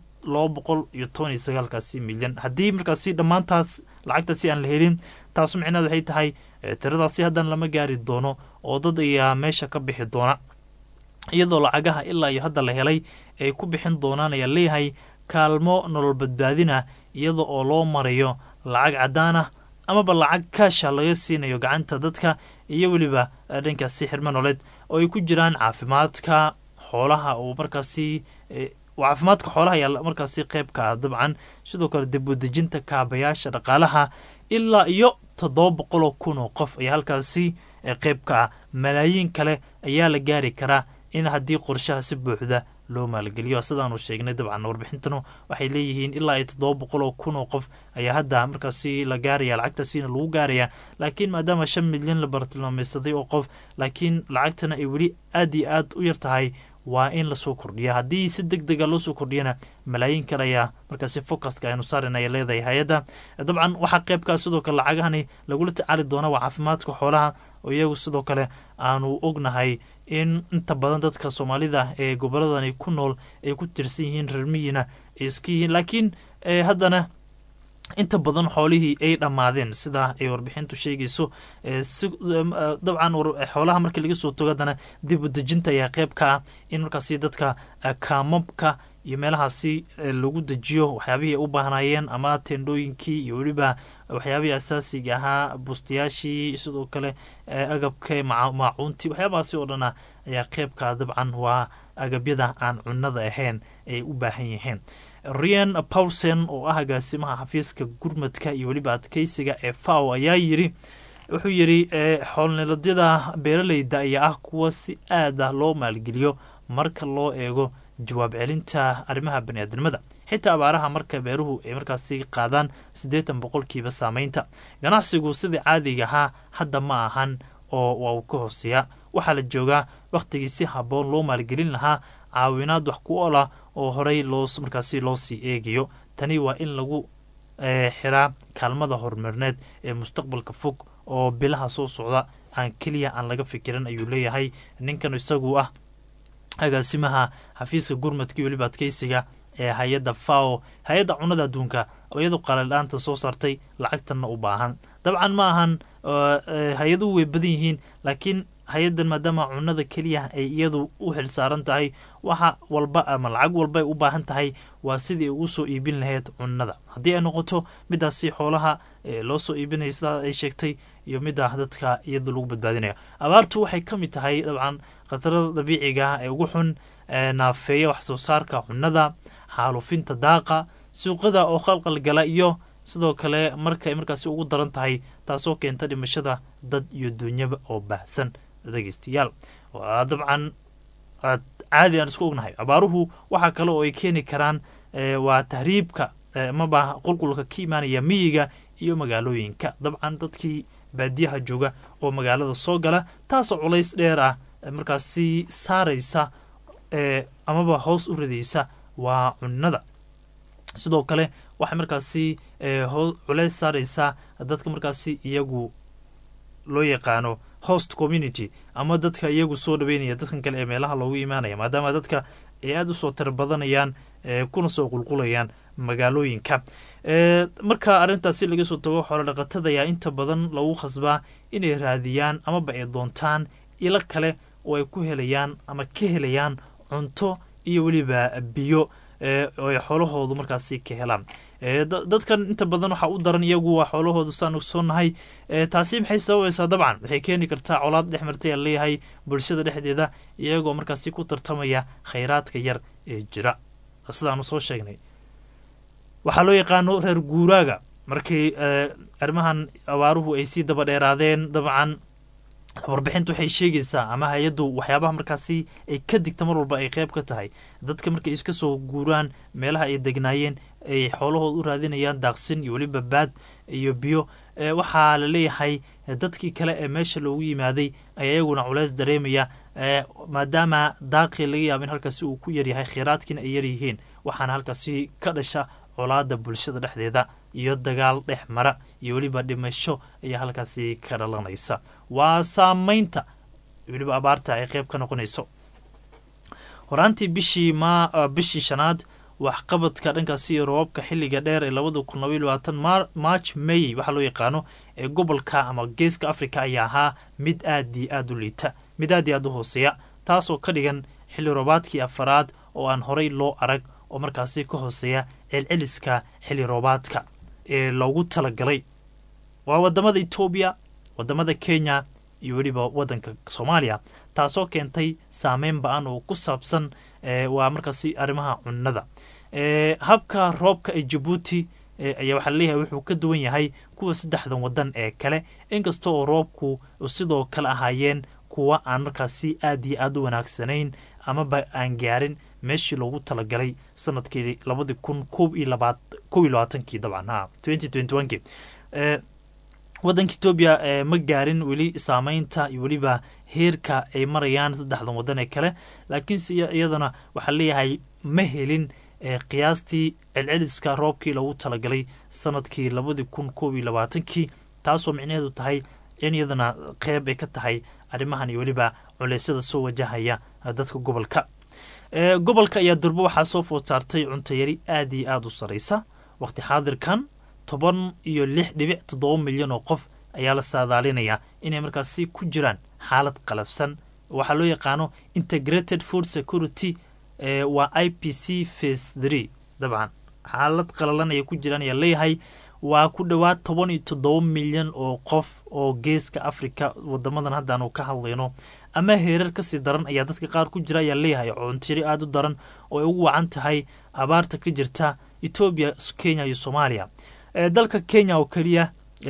219 milyan haddii markaasi dhammaantaas lacagtaasi aan la helin taas micnaheedu waxay tahay tiradaasi haddan lama gaari doono oo dad ayaa meesha ka bixi doona iyadoo lacagaha ilaa iyo hadda la helay ay ku bixin doonaan ayaa leeyahay kaalmo nolol badbaadina iyada oo loo marayo lacag cadaan ah amaba lacag kaasha laga siinayo gacanta dadka iyo weliba dhankaasi xirmo nololeed oo ay ku jiraan caafimaadka xoolaha oo markaasi caafimaadka xoolaha ayaa markaasi qayb ka ah dabcan sidoo kale dib u dejinta kaabayaasha dhaqaalaha ilaa iyo 700,000 oo qof ayaa halkaasi qayb ka ah malaayiin kale ayaa la gaari karaa in haddii qorshaha si buuxda loo maalgeliyo sidaanu sheegnay dabcan warbixintanu waxay leeyihiin ilaa 700,000 oo qof ayaa hadda markaasi la gaaraya lacagtaasina lagu gaaraya laakiin maadaama 5 milyan la bartilmaameysaday oo qof laakiin lacagtana ay weli aad iyo aad u yar tahay waa in lasoo kordhiya haddii si degdega loo soo kordhiyana malaayiin kale ayaa markaasi focuska aynu saaran ay leedahay hay-adda dabcan waxaa qaybkaa sidoo kale lacagahani lagula tacaali doona waa caafimaadka xoolaha oo iyagu sidoo kale aanu ognahay in inta badan dadka soomaalida ee goboladani ku nool ay ku tirsan yihiin reer miyina ay iska yihiin laakiin haddana inta badan xoolihii ay dhammaadeen sida ay warbixintu sheegayso dabcan xoolaha markii laga soo togo haddana dib u dejinta ayaa qayb ka ah in markaasi dadka kaamabka iyo meelahaasi lagu dejiyo waxyaabihii ay u baahnayeen ama teendhooyinkii iyo weliba waxyaabihii asaasiga ahaa bustayaashii sidoo kale agabka maacuuntii waxyaabahaasi oo dhan ayaa qaybka dabcan waa agabyada aan cunnada ahayn ay u baahan yihiin Ryan Paulsen oo ah agaasimaha xafiiska gurmadka iyo weliba adkeysiga ee FAO ayaa wuxuu yiri xoolniladyada beeralayda ayaa ah kuwa si aad ah loo maalgeliyo marka loo eego jawaab celinta arrimaha bani'aadamada xitaa abaaraha marka beeruhu ay markaasi qaadaan 80% saameynta ganacsigu sidii caadiga ahaa hadda ma ahan oo waa ka hooseeya waxaa la joogaa waqtigii si habboon loo maalgelin lahaa caawinaad wax ku ola oo horey markaasi loo sii eegayo tani waa in lagu xiraa kaalmada horumarineed ee mustaqbalka fog oo bilaha soo socda aan keliya aan laga fikirin ayuu leeyahay ninkan isagu ah agaasimaha xafiiska gurmadka iyo weliba adkeysiga ee hay-adda FAO hay-adda cunnada adduunka oo iyadu qalaldhaanta soo saartay lacagtanna u baahan dabcan ma ahan hay-aduhu way badan yihiin laakiin hay-addan maadaama cunnada keliya ay iyadu u xilsaaran tahay waxa walba ama lacag walba ay u baahan tahay waa sidii ugu soo iibin lahayd cunnada haddii ay noqoto midaasi xoolaha loo soo iibinaya sidaa ay sheegtay iyo midda dadka iyada lagu badbaadinayo abaartu waxay ka mid tahay dabcan khatarada dabiiciga ee ugu xun naafeeya wax soo saarka cunnada xaalufinta daaqa suuqada oo khalqal gala iyo sidoo kale markay markaasi ugu daran tahay taasoo keenta dhimashada dad iyo duunyaba oo baahsan dhegeystayaal dabcan caadi aan isku ognahay abaaruhu waxaa kale oo ay keeni karaan waa tahriibka maba qulqulka ka imaanaya miyiga iyo magaalooyinka dabcan dadkii baadiyaha jooga oo magaalada soo gala taasoo culays dheer ah markaasi saaraysa amaba hoos u ridaysa waa cunnada. sidoo kale waxay markaasi culeys saaraysaa dadka markaasi iyagu loo yaqaano host community ama dadka iyagu soo dhaweynaya dadkan kale ee meelaha loogu imaanaya, maadaama dadka ay aada usoo tira badanayaan kuna soo qulqulayaan magaalooyinka. marka arrintaasi laga soo tago xoolo dhaqatada ayaa inta badan lagu khasbaa inay raadiyaan amaba ay doontaan ilo kale oo ay ku helayaan ama ka helayaan cunto iyo weliba biyo oo ay xoolahoodu markaasi ka helaan. dadkan inta badan waxaa u daran iyagu waa xoolahoodu saan ogsoonahay. taasi maxay sababaysaa? dabcan waxay keeni kartaa colaad dhex martay aan leeyahay bulshada dhexdeeda iyagoo markaasi ku tartamaya khayraadka yar ee jira. sidaanu soo sheegnay waxaa loo yaqaano reer guuraaga markii arrimahan abaaruhu ay sii daba dheeraadeen. dabcan warbixintu waxay sheegaysaa ama hay-addu waxyaabaha markaasi ay ka digta mar walba ay qayb ka tahay dadka markay iska soo guuraan meelaha ay degnaayeen ay xoolahooda u raadinayaan daaqsin iyo weliba baad iyo biyo. waxaa la leeyahay dadkii kale ee meesha loogu yimaaday ayaa iyaguna culeys dareemaya maadaama daaqii laga yaaba in halkaasi uu ku yaryahay kheyraadkiina ay yaryihiin. waxaana halkaasi ka dhasha colaada bulshada dhexdeeda iyo dagaal dhex mara iyo weliba dhimasho ayaa halkaasi ka dhalanaysa. waa saameynta weliba abaarta ay qayb ka noqonayso. horaantii bishii shanaad waxqabadka dhankaasi iyo roobabka xilliga dheer ee 2022 march may waxaa loo yaqaano ee gobolka ama geeska africa ayaa ahaa mid aad iyo aad u liita, mid aad iyo aad u hooseeya, taasoo ka dhigan xilli roobaadkii afaraad oo aan horey loo arag oo markaasi ka hooseeya celceliska xilli roobaadka ee loogu talagalay. waa wadamada Ethiopia, wadamada Kenya iyo weliba wadanka Soomaaliya, taasoo keentay saameyn ba'an oo ku saabsan waa markaasi arrimaha cunnada. habka roobka ee Djibouti ayaa waxaa leeyahay wuxuu ka duwan yahay kuwa saddexdan wadan ee kale, inkasta oo roobku sidoo kale ahaayeen kuwa aan markaasi aad iyo aad u wanaagsanayn amaba aan gaarin meeshii loogu talagalay sanadkii 2021 dabcan 2021 wadanka Ethiopia ma gaarin weli saameynta iyo weliba heerka ay marayaan saddexdan wadan ee kale, laakiinse iyadana waxaa leeyahay ma helin qiyaastii celceliska roobkii loogu talagalay sanadkii 2021, taasoo micnaheedu tahay in iyadana qeyb ay ka tahay arrimahan iyo weliba culeysyada soo wajahaya dadka gobolka. gobolka ayaa durbo waxaa soo food saartay cunto yari aad iyo aad u saraysa. waqti xaadirkan 16.7 milyan oo qof ayaa la saadaalinayaa inay markaasi ku jiraan xaalad qalafsan. waxaa loo yaqaano integrated food security waa IPC phase 3. dabcan xaalad qalalan ayay ku jiraan ayaa leeyahay. waa ku dhowaad 17 milyan oo qof oo geeska Afrika wadamadan haddaanu ka hadlayno ama heerar kasii daran ayaa dadka qaar ku jira ayaa leeyahay cuntiri aad u daran oo ay ugu wacan tahay abaarta ka jirta Ethiopia, Kenya iyo Soomaaliya. dalka Kenya oo kaliya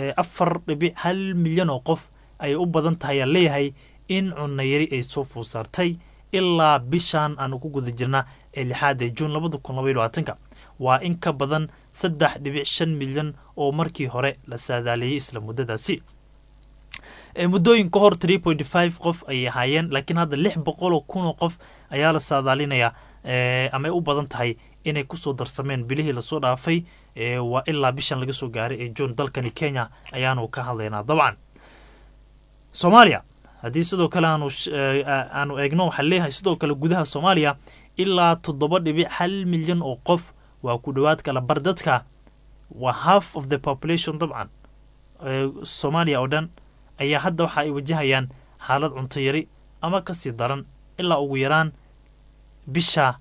4.1 milyan oo qof ay u badan tahay ayaa leeyahay in cunno yari ay soo food saartay ilaa bishan aanu ku guda jirna ee 6 Juun 2022. waa in ka badan 3.5 milyan oo markii hore la saadaaliyay isla muddadaasi. muddooyin ka hor 3.5 qof ay ahaayeen, laakiin hadda 600,000 qof ayaa la saadaalinayaa ama ay u badan tahay inay kusoo darsameen bilihii lasoo dhaafay. waa ilaa bishan laga soo gaaray ee Juun. dalkani Kenya ayaanu ka hadlaynaa. dabcan Soomaaliya haddii sidoo kale aanu eegno waxaa leeyahay sidoo kale gudaha Soomaaliya ilaa 7.1 milyan oo qof, waa ku dhowaad kala bar dadka, waa half of the population dabcan Soomaaliya oo dhan ayaa hadda waxa ay wajahayaan xaalad cunto yari ama kasii daran ilaa ugu yaraan bisha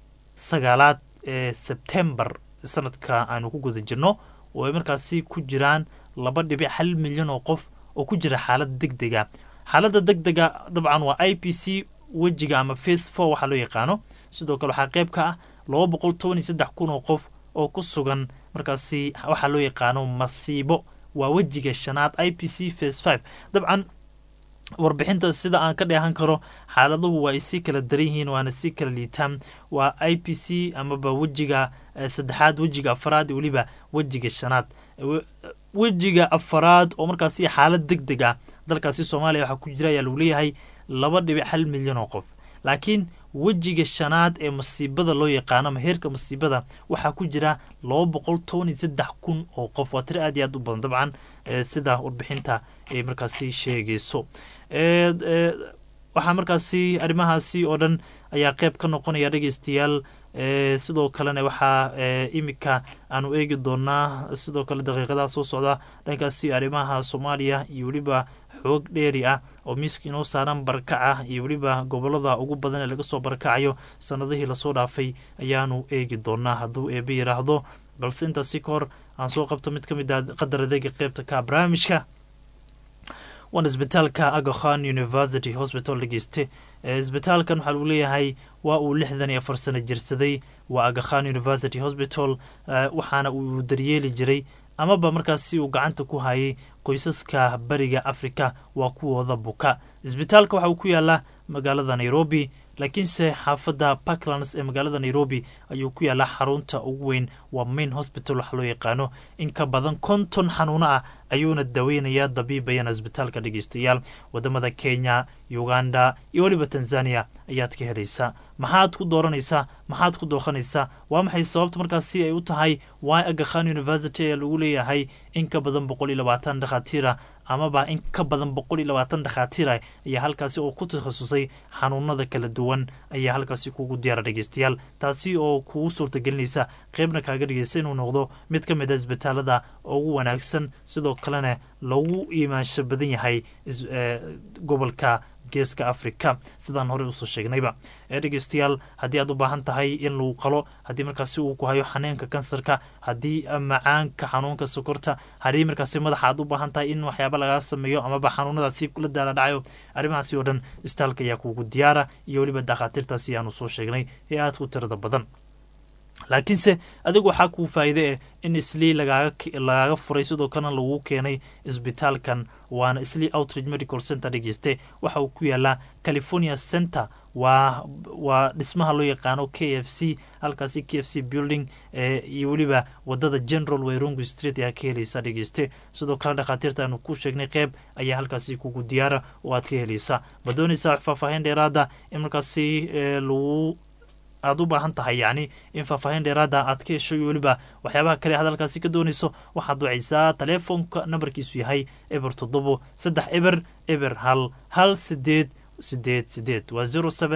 9 ee September sanadka aanu ku guda jirno, oo ay markaasi ku jiraan 2.1 milyan oo qof oo ku jira xaalad degdega. xaaladda degdega dabcan waa IPC wejiga ama phase 4 waxaa loo yaqaano. sidoo kale waxaa qayb ka ah 213,000 oo qof oo ku sugan markaasi waxaa loo yaqaano masiibo, waa wejiga shanaad IPC phase 5. dabcan warbixinta sida aan ka dheehan karo xaaladuhu waa ay sii kala daran yihiin waana sii kala liitaan. waa IPC amaba wejiga saddexaad, wejiga afaraad weliba wejiga shanaad. wejiga afaraad oo markaasi xaalad degdeg ah dalkaasi Soomaaliya waxaa ku jira ayaa lagu leeyahay 2.1 milyan oo qof. laakiin wejiga shanaad ee masiibada loo yaqaano ama heerka masiibada waxaa ku jira 213,000 oo qof. waa tiro aad iyo aad u badan dabcan sida warbixinta ay markaasi sheegayso. waxaa markaasi arrimahaasi oo dhan ayaa qayb ka noqonaya dhegeystayaal. sidoo kalena waxaa imika aanu eegi doonaa sidoo kale daqiiqadaha soo socda dhankaasi arrimaha Soomaaliya iyo weliba xoog dheeri ah oo miiska inoo saaran barakaca iyo weliba gobolada ugu badan ee laga soo barakacayo sanadihii lasoo dhaafay ayaanu eegi doonaa hadduu eebe yiraahdo. balse intaasi ka hor aan soo qabto mid ka mid ah qadar adeega qaybta ka barnaamijka waan isbitaalka Aga Khan University Hospital dhegeyste. isbitaalkan waxaa lagu leeyahay waa uu 64 sano jirsaday. waa Aga Khan University Hospital waxaana uu daryeeli jiray amaba markaasi uu gacanta ku hayay qoysaska bariga Afrika waa kuwooda buka. isbitaalka waxa uu ku yaalaa magaalada Nairobi, laakiinse xaafadda Parklands ee magaalada Nairobi ayuu ku yaalaa xarunta ugu weyn waa main hospital waxa loo yaqaano. in ka badan 50 xanuuno ah ayuuna daweynayaa dabiibayana isbitaalka dhegeystayaal. wadamada Kenya, Uganda iyo waliba Tanzania ayaad ka helaysaa. maxaad ku dooranaysaa, maxaad ku dooqanaysaa, waa maxay sababta markaasi ay u tahay waa Aga Khan University ee lagu leeyahay in ka badan 120 dhakhaatiir amaba in ka badan 120 dhakhaatiir ayaa halkaasi oo ku takhasusay xanuunada kala duwan ayaa halkaasi kugu diyaar dhegeystayaal. taasi oo kugu suurtagelinaysa qaybna kaaga dhigaysa inuu noqdo mid ka mid ah isbitaalada ugu wanaagsan sidoo kalena lagu iimaansho badan yahay gobolka geeska Afrika sidaan hore usoo sheegnayba. dhegeystayaal haddii aad u baahan tahay in lagu qalo, haddii markaasi uu ku hayo xanuunka kansarka, haddii macaanka xanuunka sokorta, haddii markaasi madaxa aad u baahan tahay in waxyaaba laga sameeyo amaba xanuunadaasi kula daala dhacayo, arrimahaasi oo dhan isbitaalka ayaa kugu diyaara iyo weliba dhakhaatiirtaasi aanu soo sheegnay ee aad ku tirada badan. laakiinse adigu waxaa kuu faa'iide in Islii lagaaga furay sidoo kalena lagu keenay isbitaalkan waana Islii Outreach Medical Center dhegeyste. waxa uu ku yaalaa California Center waa dhismaha loo yaqaano KFC, halkaasi KFC building iyo weliba wadada General Wairungu Street ayaa ka helaysa dhegeyste. sidoo kale dhakhaatiirta aanu ku sheegnay qayb ayaa halkaasi kugu diyaara oo aad ka helaysaa. ma doonaysaa faahfaahin dheeraada in markaasi aad u baahan tahay yacni in faahfaahin dheeraada aad ka hesho iyo weliba waxyaabaha kale aad halkaasi ka doonayso waxaad wacaysaa telefoonka nambarkiisu yahay 07 waa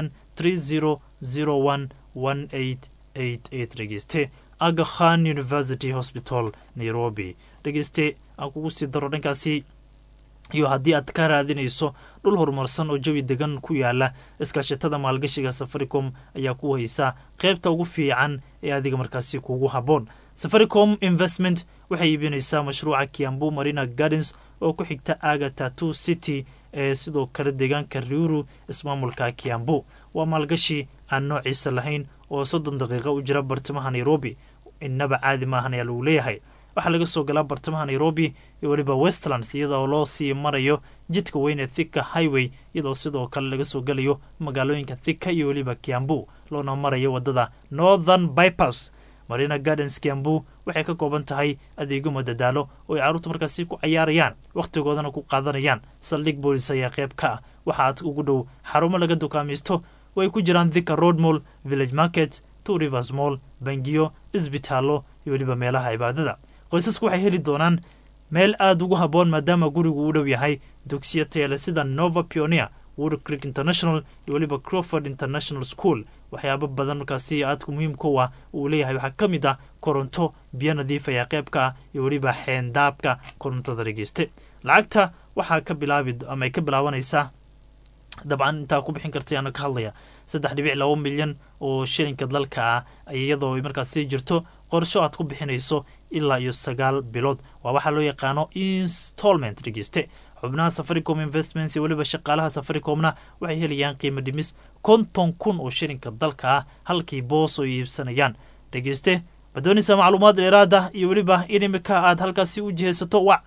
0730011888 dhegeyste. Aga Khan University Hospital Nairobi dhegeyste. aan kugu sii daro dhankaasi iyo haddii aad ka raadinayso dhul horumarsan oo jawi degan ku yaala iskaashatada maalgashiga Safaricom ayaa ku haysa qaybta ugu fiican ee adiga markaasi kugu haboon. Safaricom Investment waxay iibinaysaa mashruuca Kiambu Marina Gardens oo ku xigta Aga Tattoo City ee sidoo kale deegaanka Ruiru ismaamulka Kiambu. waa maalgashi aan noociisa lahayn oo 30 daqiiqo u jira bartamaha Nairobi. inaba caadi maahan ayaa lagu leeyahay. waxaa laga soo galaa bartamaha Nairobi iyo waliba Westlands iyadoo loo sii marayo jidka weyn ee Thika Highway iyadoo sidoo kale laga soo galayo magaalooyinka Thika iyo waliba Kiambu loona marayo wadada Northern Bypass. Marina Gardens Kiambu waxay ka kooban tahay adeegyo madadaalo oo ay carruurtu markaasi ku ciyaarayaan waqtigoodana ku qaadanayaan. saldhig boolis ayaa qayb ka ah. waxaad ugu dhow xarumo laga dukaamaysto way ku jiraan Thika Road Mall, Village Market, Two Rivers Mall, bangiyo, isbitaallo iyo waliba meelaha cibaadada. qoysasku waxay heli doonaan meel aad ugu haboon maadaama gurigu u dhow yahay dugsiyo tayale sida Nova Pioneer, Wood Creek International iyo waliba Crawford International School. waxyaabo badan markaasi aadku muhiim ku ah uu leeyahay waxaa ka mid ah koronto, biyo nadiif ayaa qayb ka ah iyo waliba xeendaabka korontada dhegeyste. lacagta waxaa ka bilaabanaysaa dabcan intaa ku bixin kartay aan ka hadlaya 3.2 milyan oo shilinka dalka ah iyadoo markaasi jirto qorsho aad ku bixinayso ilaa iyo 9 bilood. waa waxa loo yaqaano installment dhegeyste. xubnaha Safaricom Investments iyo waliba shaqaalaha Safaricomna waxay helayaan qiimo dhimis 50,000 oo shilinka dalka ah halkii boos oo iibsanayaan dhegeyste. badoonisa macluumaad dheeraada iyo waliba in imika aad halkaasi u jihaysato wac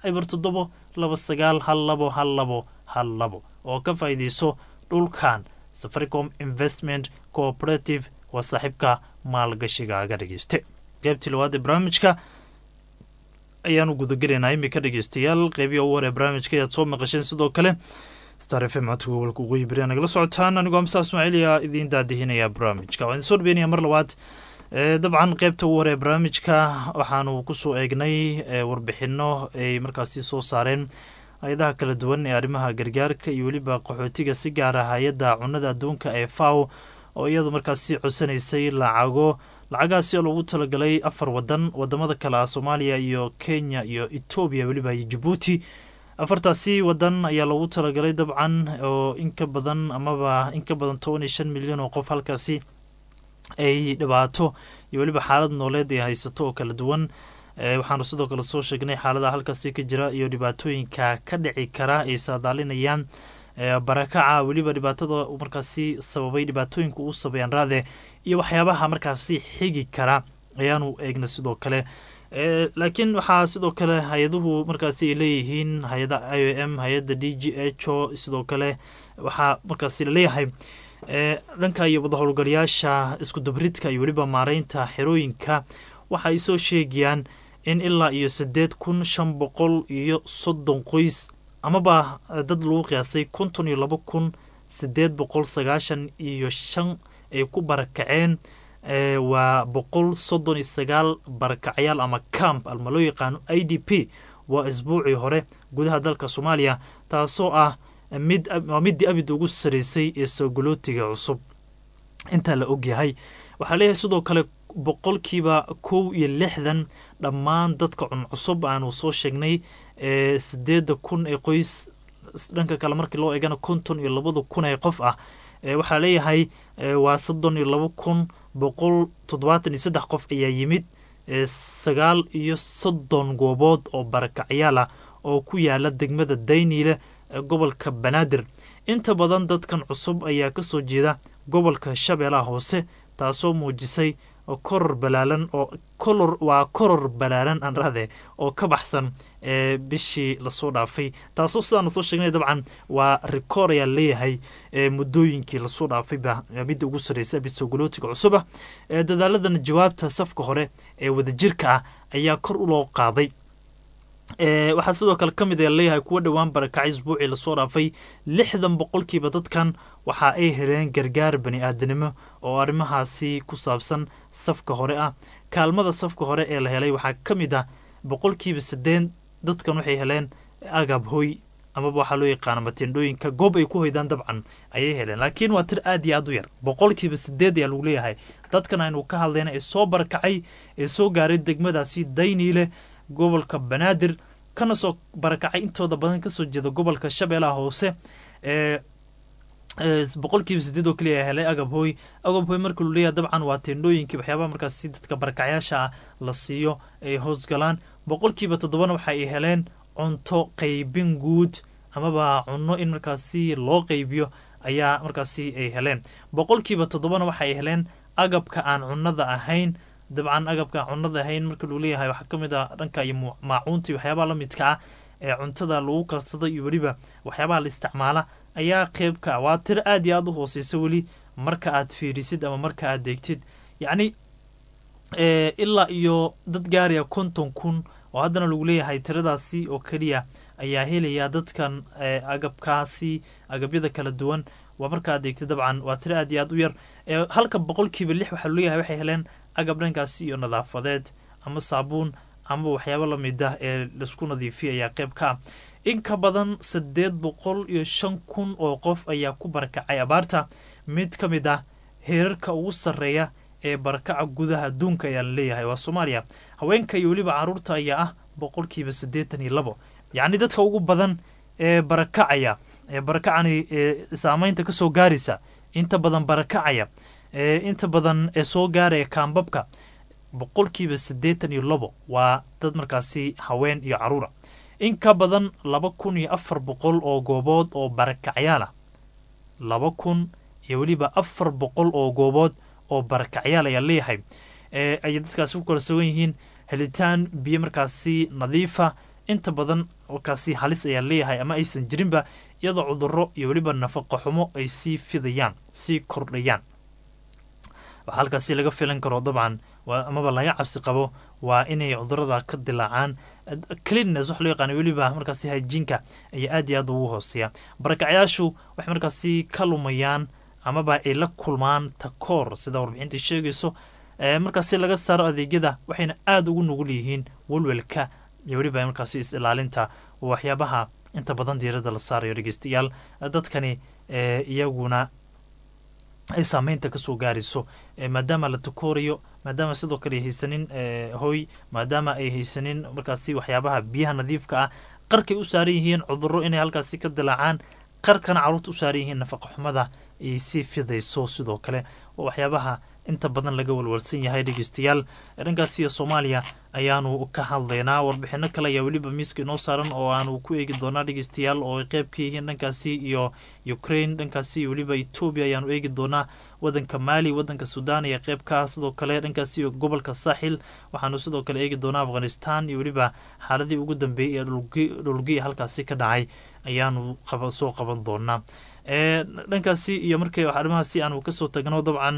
0729121212 oo ka faa'iideyso dhulkan. Safaricom Investment Cooperative waa saaxiibka maalgashigaaga dhegeyste. qaybtii labaad ee barnaamijka ayaanu gudagelaynaa imika dhegeystayaal. qaybiya u hore barnaamijka ayaad soo maqasheen sidoo kale star f m codka gobolka waqooyi bari nagala socotaan anigoo amsa ismaaciiliya idiin daadihinaya barnaamijka waan soo dhabeynaya mar labaad dabcan qaybta ugu hore ee barnaamijka waxaanu kusoo eegnay warbixino ay markaasi soo saareen hay-adaha kala duwan ee arrimaha gargaarka iyo weliba qaxootiga si gaara hay-adda cunada adduunka ee faw oo iyadu markaasi codsanaysay lacagahaasi oo loogu talagalay 4 wadamada kale ah Soomaaliya iyo Kenya iyo Ethiopia weliba iyo Djibouti 4taasi wadan ayaa loogu talagalay dabcan oo in ka badan 15 milyan oo qof halkaasi ay dhibaato iyo weliba xaalad nololeed ay haysato oo kala duwan waxaanu sidoo kale soo sheegnay xaaladaha halkaasi ka jira iyo dhibaatooyinka ka dhici kara ay saadaalinayaan barakaca weliba dhibaatada markaasi sababay dhibaatooyinka uu sabeeyaan raade iyo waxyaabaha markaasi xigi kara ayaanu eegna sidoo kale laakiin waxaa sidoo kale hay-aduhu markaasi ay leeyihiin hay-ada IOM hay-ada DGHO sidoo kale waxaa markaasi laleeyahay dhanka iyo wada howlgalayaasha isku dabridka iyo weliba maareynta xerooyinka waxa ay soo sheegayaan in ilaa iyo 8,530 qoys amaba dad lagu qiyaasay 52,895 ay ku barakaceen waa 139 barakacyaal ama camp alma loo yaqaano IDP waa isbuucii hore gudaha dalka Soomaaliya taasoo ah midii abid ugu sareysay ee soogolootiga cusub inta la ogyahay waxaa leeyahay sidoo kale 61% dhammaan dadka cusub aanu soo sheegnay 8,000 ee qoys dhanka kale markii loo eegana 52,000 ee qof ah waxaa leeyahay waa 32,173 qof ayaa yimid 39 goobood oo barakacyaal ah oo ku yaala degmada Dayniile gobolka Banaadir inta badan dadkan cusub ayaa ka soo jeeda gobolka Shabeellaha Hoose taasoo muujisay koror balaalan aan raade oo ka baxsan bishii la soo dhaafay taasoo sidaan soo sheegnay dabcan waa record ayaa leeyahay muddooyinkii la soo dhaafay mid ugu sareysay mid soogolootiga cusub ah dadaaladan jawaabta safka hore ee wadajirka ah ayaa kor u loo qaaday waxaa sidoo kale ka mid ah leeyahay kuwa dhawaan barakacay isbuucii la soo dhaafay 60% dadkan waxa ay heleen gargaar bani aadanimo oo arrimahaasi ku saabsan safka hore ah kaalmada safka hore ee la helay waxaa ka mid ah 8% dadkan waxay heleen agab hoy ama waxa loo yaqaan matendooyinka goob ay ku hoydaan dabcan ayay heleen laakiin waa tir aad iyo aad u yar 8% ayaa lagu leeyahay dadkan aynu ka hadlayna ee soo barakacay ee soo gaaray degmadaasi Dayniile gobolka Banaadir kana soo barakacay intooda badan ka soo jeeda gobolka Shabeellaha Hoose 8% oo kaliya helay agab hoy marka uu leeyahay dabcan waa teendooyinkii waxyaabaha markaas si dadka barakacayaasha la siiyo ay hoos galaan 7% waxa ay heleen cunto qaybin guud amaba cunno in markaasi loo qaybiyo ayaa markaasi ay heleen 7% waxa ay heleen agabka aan cunnada ahayn dabcan agabka cunnada ahayn marka uu leeyahay waxa kamid ah dhanka iyo maacuunta waxyaabaha la midka ah ee cuntada lagu karsado iyo waliba waxyaabaha la isticmaala ayaa qayb ka waa tir aad iyo aad u hooseysa wali marka aad fiirisid ama marka aad deegtid yacni ilaa iyo dad gaaraya 50,000 oo haddana lagu leeyahay tiradaasi oo kaliya ayaa helaya dadkan agabkaasi agabyada kala duwan waa marka aad deegtid dabcan waa tir aad iyo aad u yar halka 6% waxa leeyahay waxay heleen agab dhankaasi iyo nadaafadeed ama saabuun ama waxyaabo la mid ah ee la isku nadiifiyo ayaa qayb ka in ka badan 805,000 oo qof ayaa ku barakacay abaarta mid ka mid ah heerarka ugu sareeya ee barakaca gudaha adduunka ayaa leeyahay waa Soomaaliya haweenka iyo waliba caruurta ayaa ah 82% yacni dadka ugu badan ee barakacaya ee barakacani saameynta ka soo gaaraysa inta badan barakacaya inta badan ee soo gaaraya kaambabka 82% waa dad markaasi haween iyo caruura in ka badan 2,400 oo goobood oo barakacyaal ah 2,000 iyo waliba 400 oo goobood oo barakacyaal ayaa leeyahay ay dadkaasi ku kala sugan yihiin helitaan biyo markaasi nadiifa inta badan markaasi halis ayaa leeyahay ama aysan jirinba iyadoo cudurro iyo waliba nafaqo xumo ay sii fidayaan sii kordhayaan waxaa halkaasi laga filan karo dabcan amaba laga cabsi qabo waa inay cudurada ka dilaacaan cleanness wax loo yaqaano weliba markaasi hygienka ayaa aad iyo aad ugu hooseeya barakacayaashu waxay markaasi ka lumayaan amaba ay la kulmaan takoor sida warbixintii sheegayso markaasi laga saaro adeegyada waxayna aad ugu nugul yihiin walwalka iyo weliba markaasi is-ilaalinta waxyaabaha inta badan diiradda la saarayo dhegeystayaal dadkani iyaguna ay saameynta kasoo gaarayso maadaama la takoorayo maadaama sidoo kale ay haysanin hoy maadaama ay haysanin markaasi waxyaabaha biyaha nadiifka ah qarkay u saaran yihiin cudurro inay halkaasi ka dilaacaan qarkana carruurta u saaran yihiin nafaqa xumada ay sii fidayso sidoo kale oo waxyaabaha inta badan laga walwalsan yahay dhegeystayaal dhankaas iyo Soomaaliya ayaanu ka hadlaynaa warbixino kale ayaa weliba miiska inoo saaran oo aanu ku eegi doonaa dhegeystayaal oo ay qayb ka yihiin dhankaasi iyo Ukraine dhankaasi iyo weliba Ethiopia ayaanu eegi doonaa wadanka Mali wadanka Sudan iyo qayb ka sidoo kale dhankaasi iyo gobolka Sahel waxaanu sidoo kale eegi doonaa Afghanistan iyo weliba xaaladii ugu dambeeyay ee dhulgii halkaasi ka dhacay ayaanu soo qaban doonaa dhankaasi iyo markay arrimahaasi aanu ka soo tagno dabcan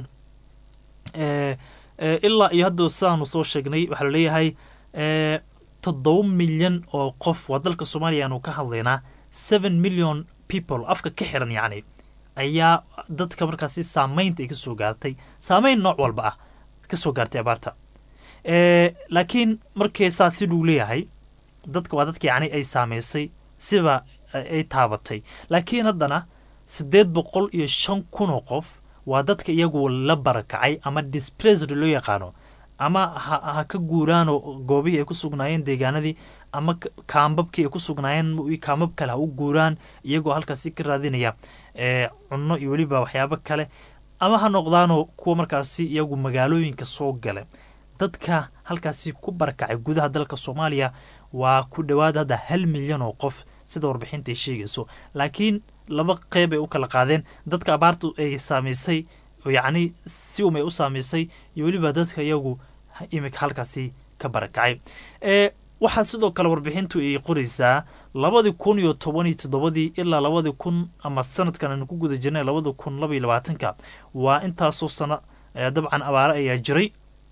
ilaa iyo hadda sidaanu soo sheegnay waxaa laleeyahay 7 milyan oo qof waa dalka Soomaaliya aanu ka hadlaynaa 7 million people afka ka xiran yacni ayaa dadka markaasi saameynta ay kasoo gaartay saameyn nooc walba ah kasoo gaartay abaarta laakiin markay saa siduu leeyahay dadka waa dadka yacni ay saameysay siba ay taabatay laakiin haddana 805,000 oo qof waa dadka iyagu la barakacay ama displaced loo yaqaano ama ha ka guuraano goobihii ay ku sugnaayeen deegaanadii ama kaambabkii ay ku sugnaayeen kaambab kale ha u guuraan iyagoo halkaasi ka raadinaya cunno iyo weliba waxyaabo kale ama ha noqdaano kuwa markaasi iyagu magaalooyinka soo gala dadka halkaasi ku barakacay gudaha dalka Soomaaliya waa ku dhawaad hadda 1 milyan oo qof sida warbixinta ay sheegayso laakiin laba qayb ay u kala qaadeen dadka abaartu ay saameysay oo yacni si umay u saameysay iyo weliba dadka iyagu imika halkaasi ka barakacay waxaa sidoo kale warbixintu ay qoraysaa 2017 ilaa 2000 ama sanadkan aan ku guda jirnay 2022 waa intaasoo sano dabcan abaara ayaa jiray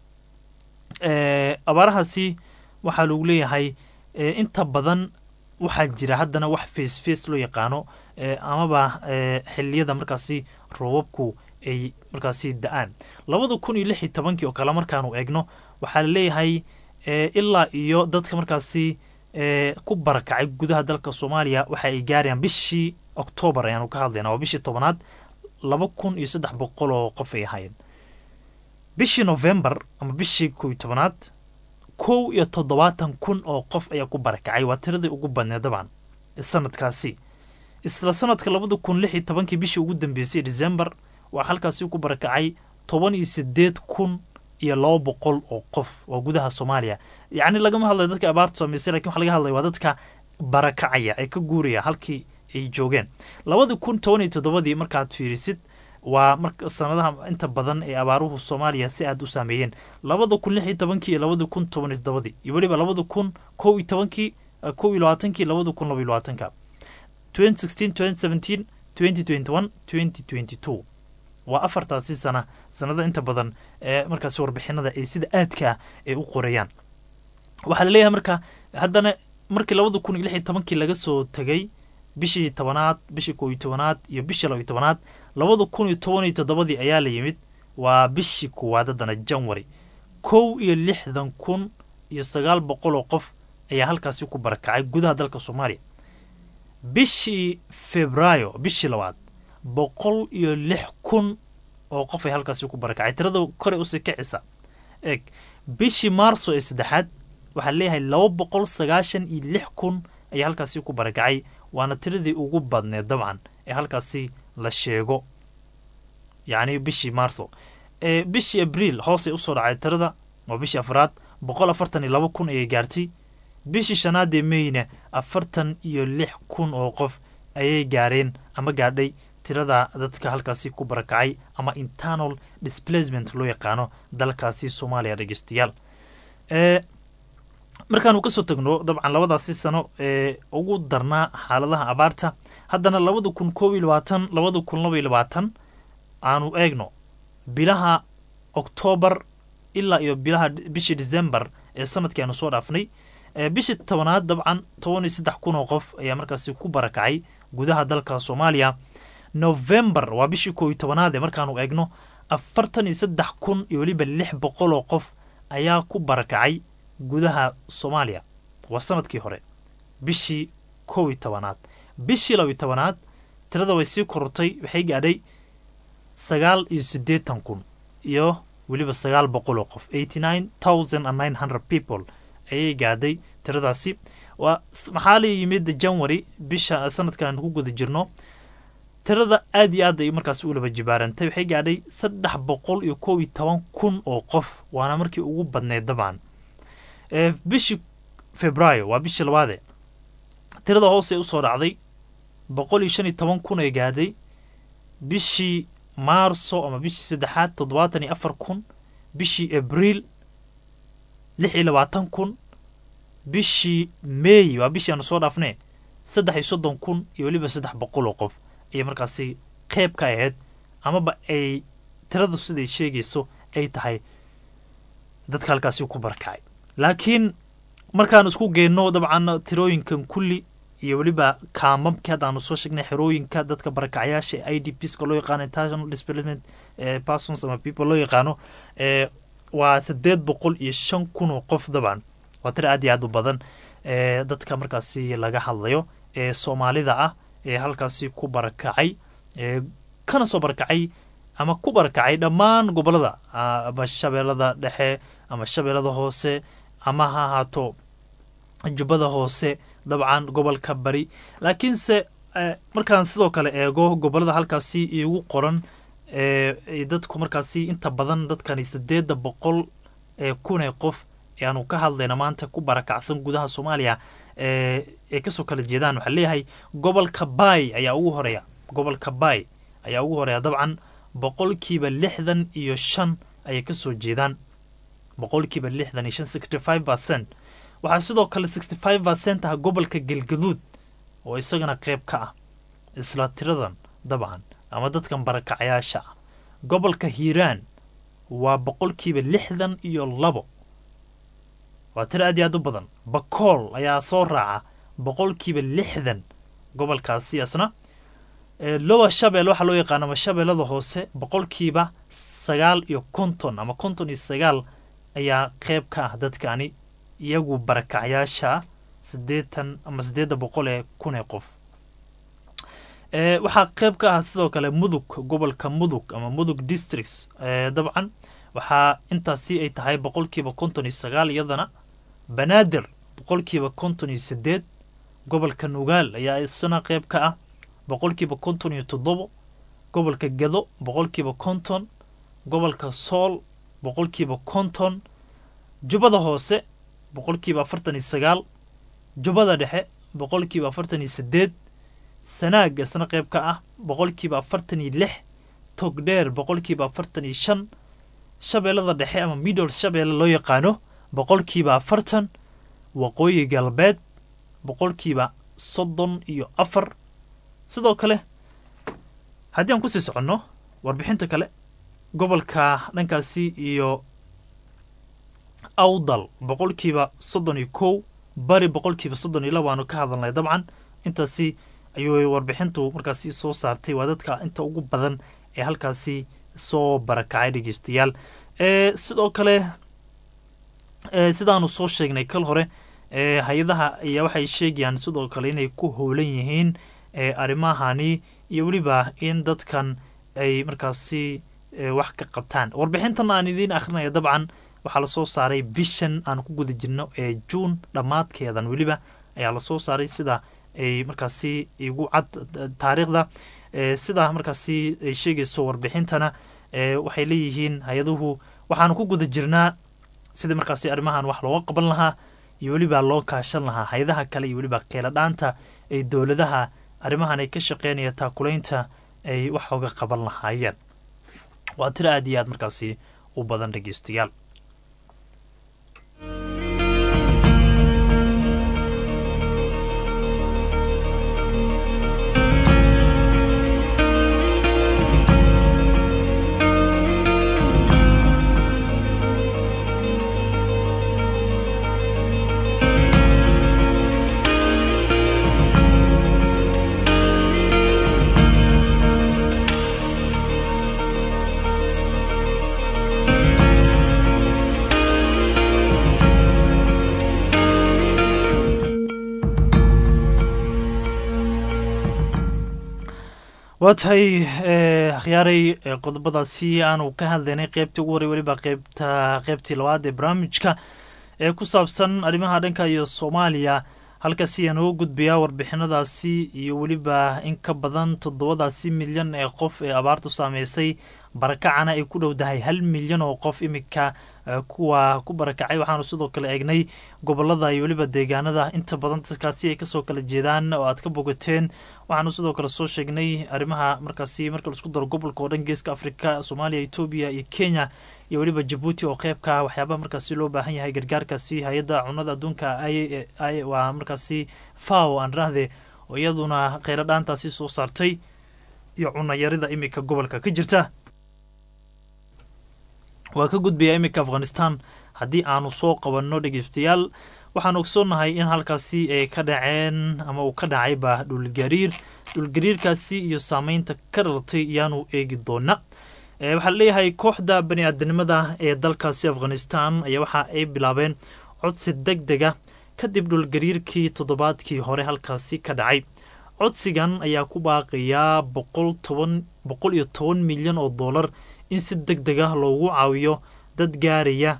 abaarahaasi waxaa lagu leeyahay inta badan waxaa jira haddana wax face loo yaqaano amaba xilliyada markaasi roobabku ay markaasi da'aan 2016 oo kale markaanu eegno waxaa la leeyahay ilaa iyo dadka markaasi ku barakacay gudaha dalka Soomaaliya waxa ay gaarayaan bishii October ayaanu ka hadlaynaa waa bishii 10aad 2300 oo qof ay ahaayeen bishii November ama bishii 11aad 71,000 oo qof ayaa ku barakacay waa tiradii ugu badneed dabcan sanadkaasi isla sanadka 2016 bishii ugu dambeysay December waa halkaasi ku barakacay 18,200 oo qof oo gudaha Soomaaliya yacni lagama hadlayo dadka abaartu saameysay laakiin waxa laga hadlayo waa dadka barakacaya ay ka guuraya halkii ay joogeen 2017 markaad fiirisid waa marka sanadaha inta badan ee abaaruhu Soomaaliya si aad u saameeyeen 2016 iyo 2017 iyo waliba 2011 2022 2016 2017 2021 2022 waa afartaasi sanada inta badan markaasi warbixinada ay sida aadka ay u qorayaan waxaa la leeyahay marka haddana markii 2016 laga soo tagay bishii 10aad bishii 11aad iyo bishii 12aad 2017 ayaa la yimid waa bishii koowaad haddana January 61,900 oo qof ayaa halkaasi ku barakacay gudaha dalka Soomaaliya bishii Febraayo bishii labaad 106,000 oo qof ay halkaasi ku barakacay tirada kore u sii kicisa bishii Maarso ee saddexaad waxaa leeyahay 296,000 ayaa halkaasi ku barakacay waana tiradii ugu badneed dabcan ee halkaasi la sheego yacni bishii Maarso bishii Abriil hoos ay u soo dhacay tirada waa bishii afraad 142,000 ayay gaartay bishii shanaad ee Mayna 46,000 oo qof ayay gaareen ama gaadhay tirada dadka halkaasi ku barakacay ama internal displacement loo yaqaano dalkaasi Soomaaliya dhageystayaal markaanu ka soo tagno dabcan labadaasi sano ugu darnaa xaaladaha abaarta haddana 2021 2022 aanu eegno bilaha October ilaa iyo bilaha bishii December ee sanadkii aanu soo dhaafnay bishii tobanaad dabcan 13,000 oo qof ayaa markaasi ku barakacay gudaha dalka Soomaaliya. November waa bishii 11aad ee markaanu eegno 43,000 iyo waliba 600 oo qof ayaa ku barakacay gudaha Soomaaliya waa sanadkii hore bishii 11aad. bishii 12aad tirada way sii korortay waxay gaadhay 89,000 iyo waliba 900 oo qof 89,900 people ayay gaadhay tiradaasi. waa maxaa la yimid January bisha sanadkan ku guda jirno tirada aad iyo aad ay markaas u laba jibaarantay waxay gaadhay 311,000 oo qof waana markii ugu badneed dabcan. bishii Febraayo waa bishii labaad tirada hoose u soo dhacday 115,000 ay gaadhay. bishii Maarso ama bishii saddexaad 74,000 bishii Abriil 26,000 bishii May waa bishii aanu soo dhaafnay 33,000 iyo waliba 300 oo qof ay markaasi qayb ka ahayd amaba ay tiradu siday sheegayso ay tahay dadka halkaasi ku barakacay. laakiin markaan isku geyno dabcan tirooyinkan kulli iyo waliba kaamamka haddaanu soo sheegnay xerooyinka dadka barakacayaasha IDPs ka loo yaqaano international displacement persons ama people loo yaqaano waa 805,000 oo qof dabcan waa tiro aad iyo aad u badan dadka markaasi laga hadlayo Soomaalida ah ee halkaasi ku barakacay kana soo barakacay ama ku barakacay dhammaan gobolada ama shabeellada dhexe ama shabeellada hoose ama ha ahaato jubbada hoose dabcan gobolka bari. laakiinse markaan sidoo kale eego gobolada halkaasi igu qoran dadku markaasi inta badan dadkani 800,000 qof ayaanu ka hadlayna maanta ku barakacsan gudaha Soomaaliya ee ka soo kala jeedaan. waxaa leeyahay gobolka Bay ayaa ugu horeeya dabcan 65% ayay ka soo jeedaan 65% waxaa sidoo kale 65% ah gobolka Galgaduud oo isagana qayb ka ah isla tiradan dabcan ama dadkan barakacayaasha ah. gobolka Hiiraan waa 62% waa tiro aad iyo aad u badan. Bakool ayaa soo raaca 60% gobolkaasi asna. Lower Shabelle waxa loo yaqaan ama Shabeellada hoose 59% ama 59 ayaa qayb ka ah dadkani iyagu barakacayaasha 80 ama 800,000 qof. waxaa qayb ka ah sidoo kale Mudug gobolka Mudug ama Mudug districts dabcan waxaa intaasi ay tahay 59% iyadana. Banaadir 58% gobolka Nugaal ayaa isna qayb ka ah 57%. gobolka Gado 50%. gobolka Sool 50%. Jubbada hoose 49%. Jubbada dhexe 48%. Sanaag isna qayb ka ah 46%. Togdheer 45%. Shabeellada dhexe ama Middle Shabeelle loo yaqaano 40%. Waqooyi galbeed 34%. sidoo kale haddii aan ku sii soconno warbixinta kale gobolka dhankaasi iyo Awdal 31%. bari 32% waanu ka hadalnay dabcan intaasi ayuu warbixintu markaasi soo saartay waa dadka inta ugu badan ee halkaasi soo barakacay dhageystayaal. sidoo kale sidaanu soo sheegnay kal hore hay-adaha ayaa waxay sheegayaan sidoo kale inay ku howlan yihiin arrimahani iyo weliba in dadkan ay markaasi wax ka qabtaan. warbixintan aan idiin akhrinaya dabcan waxaa la soo saaray bishan aan ku guda jirno ee June dhamaadkeedan weliba ayaa la soo saaray sida ay markaasi igu cad taariikhda sida markaasi ay sheegayso warbixintana waxay leeyihiin hay-aduhu waxaan ku guda jirnaa sida markaasi arrimahan wax looga qaban lahaa iyo weliba loo kaashan lahaa hay-adaha kale iyo weliba qeeladhaanta ay dowladaha arrimahan ay ka shaqeynaya taakulaynta ay wax uga qaban lahaayeen. waa tiro aad iyo aad markaasi u badan dhageystayaal. waa tahay akhyaaray qodobadaasi aanu ka hadlaynay qeybtii ugu horey weliba qeybtii labaad ee barnaamijka ee ku saabsan arrimaha dhanka iyo Soomaaliya halkaasi ayaan uga gudbiyaa warbixinadaasi iyo weliba in ka badan 7 milyan ee qof ee abaartu saameysay barakacana ay ku dhowdahay 1 milyan oo qof imika kuwa ku barakacay waxaanu sidoo kale eegnay gobolada iyo weliba deegaanada inta badan dadkaasi ay kasoo kala jeedaan oo aad ka bogateen waxaanu sidoo kale soo sheegnay arrimaha markaasi marka la isku daro gobolka oo dhan geeska Afrika Soomaaliya Ethiopia iyo Kenya iyo weliba Djibouti oo qeybka waxyaabo markaasi loo baahan yahay gargaarkaasi hay'adda cunnada adduunka ay waa markaasi FAO aan raahde oo iyaduna kheyradhaantaasi soo saartay iyo cunno yarida imika gobolka ka jirta waa ka gudbaya imika Afghanistan haddii aanu soo qabanno dhegeystayaal waxaan ogsoonahay in halkaasi ay ka dhaceen ama uu ka dhacayba dhulgariirkaasi iyo saameynta ka dhalatay iyaanu eegi doona waxaa leeyahay kooxda bani'aadanimada ee dalkaasi Afghanistan ayaa waxa ay bilaabeen codsi degdega kadib dhulgariirkii toddobaadkii hore halkaasi ka dhacay codsigan ayaa ku baaqaya 110 milyan oo dollar in si degdeg ah loogu caawiyo dad gaaraya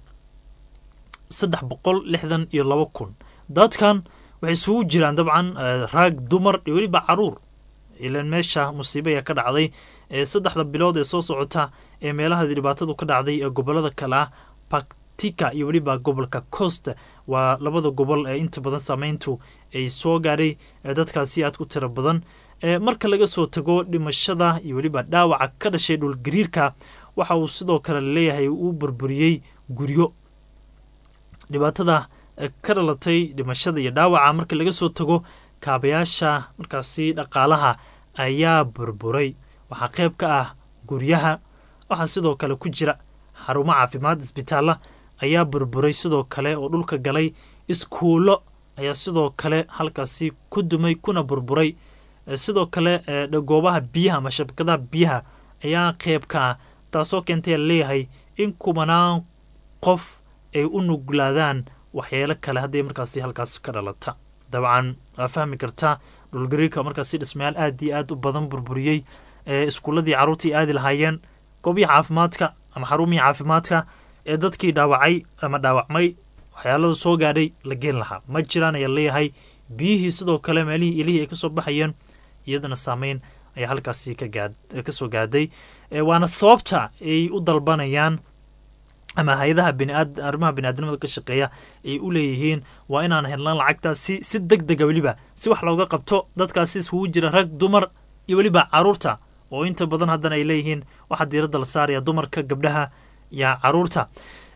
362,000 dadkan waxay isugu jiraan dabcan raag dumar iyo weliba caruur ilaan meesha musiibaya ka dhacday 3 bilood ee soo socota ee meelaha dhibaatadu ka dhacday ee gobolada kale ah Paktika iyo weliba gobolka Coast waa labada gobol ee inta badan saameyntu ay soo gaaray dadkaasi aad ku tiro badan marka laga soo tago dhimashada iyo weliba dhaawaca ka dhashay dhulgariirka waxa uu sidoo kale leeyahay uu burburiyay guryo dhibaatada ka dhalatay dhimashada iyo dhaawaca marka laga soo tago kaabayaasha markaasi dhaqaalaha ayaa burburay waxaa qayb ka ah guryaha waxaa sidoo kale ku jira xarumo caafimaad isbitaalla ayaa burburay sidoo kale oo dhulka galay iskuulo ayaa sidoo kale halkaasi ku dumay kuna burburay sidoo kale goobaha biyaha ama shabakadaha biyaha ayaa qayb ka ah taasoo keentay leeyahay in kumanaan qof ay u nuglaadaan waxyeelo kale hadday markaasi halkaas ka dhalata dabcan waa fahmi kartaa dhulgariirka markaasi dhismayaal aad iyo aad u badan burburiyey iskuuladii carruurtii aadi lahaayeen goobihii caafimaadka ama xarumihii caafimaadka ee dadkii dhaawacay ama dhaawacmay waxyaalada soo gaadhay la geen lahaa ma jiraan ayaa leeyahay biyihii sidoo kale meelihii ilihii ay kasoo baxayeen iyadana saameyn ayaa halkaasi kasoo gaadhay waana sababta ay u dalbanayaan ama hay-adaha arrimaha biniaadamada ka shaqeeya ay u leeyihiin waa inaan helnaan lacagtaasi si degdega weliba si wax looga qabto dadkaasi isugu jira rag dumar iyo weliba caruurta oo inta badan haddana ay leeyihiin waxaa diiradda la saaraya dumarka gabdhaha iyo caruurta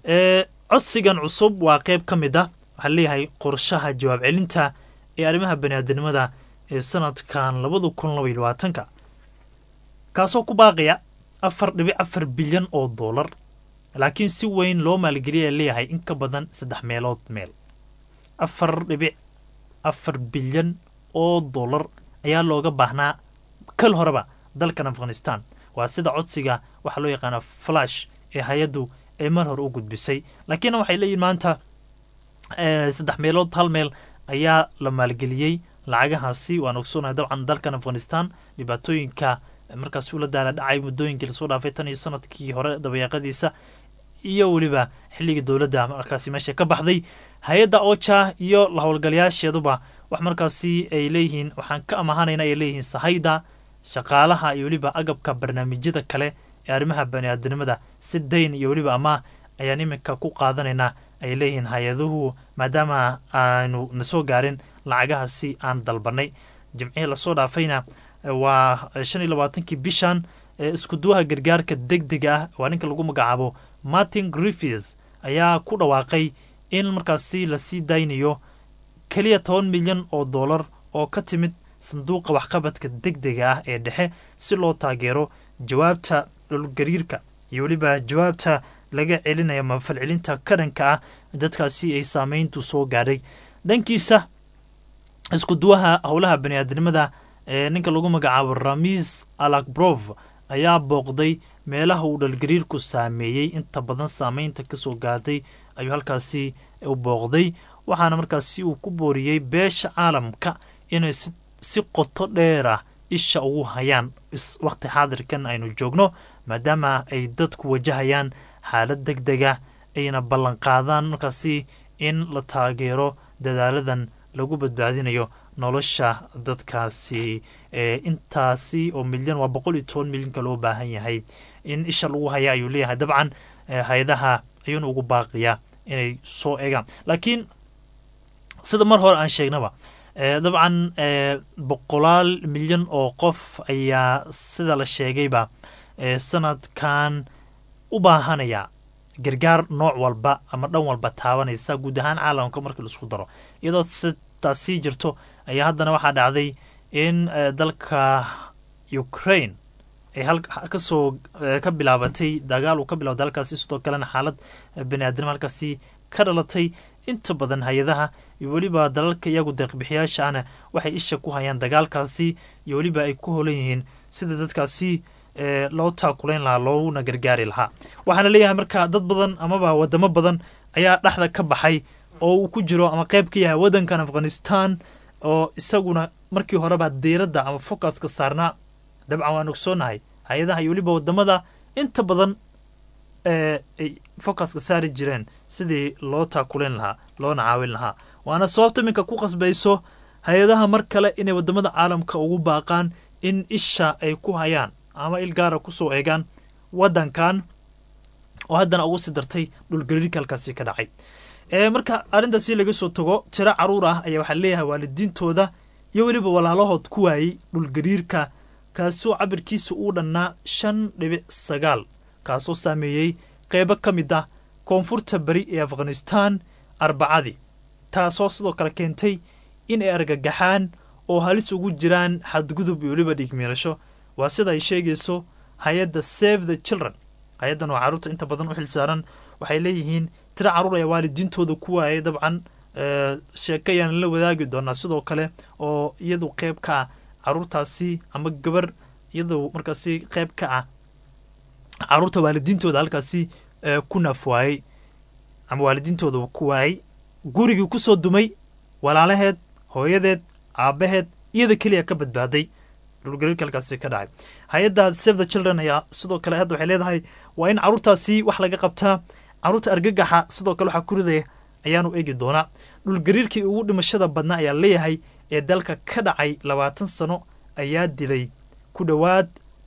codsigan cusub waa qayb ka mid ah waxaa leeyahay qorshaha jawaab celinta ee arrimaha baniaadanimada ee sanadkan 2022 kaasoo ku baaqaya 4.4 bilyan oo dollar laakiin si weyn loo maalgeliyay leeyahay in ka badan 3 meelood meel 4.4 bilyan oo dollar ayaa looga baahnaa kal horeba dalkan Afghanistan waa sida codsiga waxa loo yaqaan flash ee hay'adu ay mar hore u gudbisay laakiin waxay leeyihiin maanta 3 meelood hal meel ayaa la maalgeliyay lacagahaasi waan ogsoonahay dabcan dalkan Afghanistan dhibaatooyinka markaas uu la daala dhacay muddooyinkii la soo dhaafay tan iyo sanadkii hore dabayaaqadiisa iyo weliba xilligii dowladda markaasi meesha ka baxday hay'adda OCHA iyo la howlgalayaasheeduba wax markaasi ay leeyihiin waxaan ka amahanayna ay leeyihiin sahayda shaqaalaha iyo weliba agabka barnaamijyada kale ee arrimaha baniaadanimada si dayn iyo weliba ama ayaan iminka ku qaadanaynaa ay leeyihiin hay-aduhu maadaama aanu na soo gaarin lacagahaasi aan dalbanay jimcihii lasoo dhaafayna waa 25kii bishan iskuduwaha gargaarka degdega ah waa ninka lagu magacaabo Martin Griffiths ayaa ku dhawaaqay in markaasi la sii daynayo kaliya 10 milyan oo dollar oo ka timid sanduuqa waxqabadka degdega ah ee dhexe si loo taageero jawaabta dhulgariirka iyo weliba jawaabta laga celinayo mafalcelinta karanka ah dadkaasi ay saameyntu soo gaadhay dhankiisa iskuduwaha howlaha baniaadanimada ninka lagu magacaabo Ramiz Alakbrov ayaa booqday meelaha uu dhulgariirku saameeyay inta badan saameynta kasoo gaadhay ayuu halkaasi u booqday waxaana markaasi uu ku booriyey beesha caalamka inay si qoto dheer ah isha ugu hayaan waqti xaadirkan aynu joogno maadaama ay dadku wajahayaan xaalad deg dega ayna ballan qaadaan markaasi in la taageero dadaaladan lagu badbaadinayo nolosha dadkaasi intaasi oo milyan waa 110 milyanka loo baahan yahay in isha lagu haya ayuu leeyahay dabcan hay-adaha ayuuna ugu baaqiyaa inay soo eegaan laakiin sida mar hore aan sheegnaba dabcan 100 milyan oo qof ayaa sida la sheegayba sanadkan u baahanaya gargaar nooc walba ama dhan walba taabanaysa guud ahaan caalamka markii la isku daro iyadoo taas sii jirto ayaa haddana waxaa dhacday in dalka Ukraine ay kasoo ka bilaabatay dagaal uu ka bilowday halkaasi sidoo kalena xaalad bani'aadamnimo halkaasi ka dhalatay inta badan hay-adaha iyo weliba dalalka iyagu deeqbixiyaashaana waxay isha ku hayaan dagaalkaasi iyo weliba ay ku holan yihiin sida dadkaasi loo taakulayn lahaa looguna gargaari lahaa waxaana leeyahay marka dad badan amaba wadamo badan ayaa dhexda ka baxay oo uu ku jiro ama qayb ka yahay waddankan Afghanistan oo isaguna markii horeba diiradda ama focuska saarnaa dabcan waan ogsoonahay hay-adaha iyo weliba wadamada inta badan ay focuska saari jireen sidii loo taakulayn lahaa loona caawin lahaa waana sababta iminka ku qasbayso hay-adaha mar kale inay wadamada caalamka ugu baaqaan in isha ay ku hayaan ama il gaara kusoo eegaan waddankan oo haddana ugu sii dartay dhulgariirka halkaasi ka dhacay marka arrintaasi laga soo tago tiro caruur ah ayaa waxaa leeyahay waalidiintooda iyo weliba walaalahood ku waayey dhulgariirka kaasoo cabirkiisa uu dhannaa 5.9 kaasoo saameeyey qeybo ka mid ah koonfurta bari ee Afghanistan arbacadii taasoo sidoo kale keentay in ay argagaxaan oo halis ugu jiraan xadgudub iyo weliba dhigmeelasho waa sida ay sheegayso hay-adda Save the Children hay-addan oo carruurta inta badan u xilsaaran waxay leeyihiin tiro carruur ayaa waalidiintooda ku waayay dabcan sheeko ayaan la wadaagi doonaa sidoo kale oo iyadu qayb ka ah carruurtaasi ama gabar iyadu markaasi qayb ka ah carruurta waalidiintooda halkaasi ku nafwaayey ama waalidiintooda ku waayay gurigii ku soo dumay walaalaheed hooyadeed aabaheed iyada keliya ka badbaaday dhulgariirka halkaasi ka dhacay hay-adda Save the Children ayaa sidoo kale hadda waxay leedahay waa in carruurtaasi wax laga qabtaa carruurta argagaxa sidoo kale waxaa ku ridaya ayaanu eegi doonaa dhulgariirkii ugu dhimashada badnaa ayaa leeyahay ee dalka ka dhacay 20 sano ayaa dilay ku dhowaad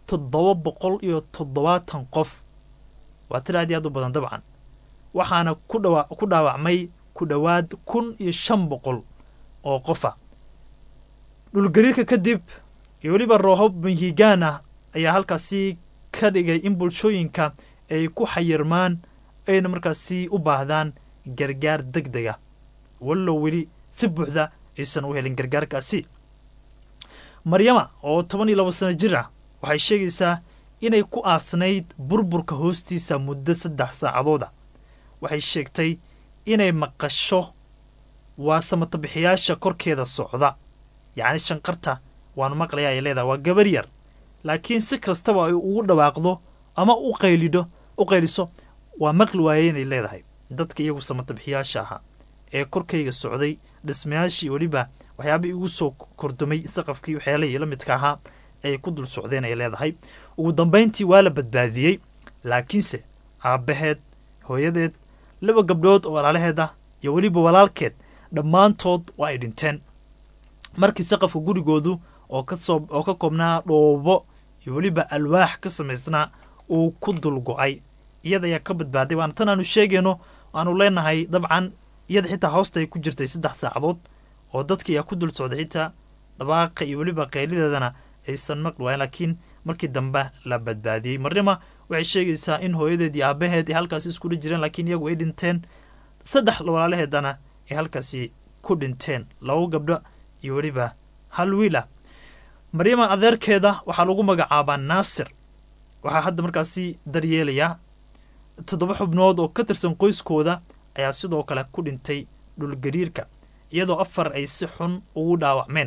770 qof waa tiro aad iyo aad u badan dabcan waxaana ku dhaawacmay ku dhowaad 1500 oo qofa dhulgariirka kadib iyo weliba roohab mihigaan ah ayaa halkaasi ka dhigay in bulshooyinka ay ku xayirmaan ayna markaasi u baahdaan gargaar degdeg ah wallow weli si buuxda aysan u helin gargaarkaasi maryama oo 12 sano jir ah waxay sheegaysaa inay ku aasnayd burburka hoostiisa muddo 3 saacadood waxay sheegtay inay maqasho waa samatabixiyaasha korkeeda socda yacni shanqarta waan maqlaya ay leedahay waa gabar yar laakiin si kastaba ay ugu dhawaaqdo ama u qayliso waa maqli waayay inay leedahay dadka iyagu samatabixiyaasha ahaa ee korkayga socday dhismayaashii weliba waxyaaba igu soo kordumay saqafkii waxyaalihii la midka ahaa ay ku dul socdeen ay leedahay ugu dambayntii waa la badbaadiyey laakiinse aabbaheed hooyadeed 2 gabdhood oo walaalaheed ah iyo weliba walaalkeed dhammaantood waa ay dhinteen markii saqafka gurigoodu oo ka koobnaa dhoobo iyo weliba alwaax ka samaysnaa uu ku dul go'ay iyada ayaa ka badbaaday waana tan aanu sheegayno aanu leenahay dabcan iyada xitaa hoosta ay ku jirtay 3 saacadood oo dadkii ayaa ku dul socday xitaa dhawaaqa iyo weliba qaylideedana aysan maqli waayn laakiin markii dambe la badbaadiyey marnima waxay sheegaysaa in hooyadeed iyo aabaheed ay halkaasi iskula jireen laakiin iyagu ay dhinteen 3 walaalaheedana ay halkaasi ku dhinteen 2 gabdho iyo weliba hal wiila maryama adeerkeeda waxaa lagu magacaabaa naasir waxaa hadda markaasi daryeelaya 7 xubnood oo ka tirsan qoyskooda ayaa sidoo kale ku dhintay dhulgariirka iyadoo 4 ay si xun ugu dhaawacmeen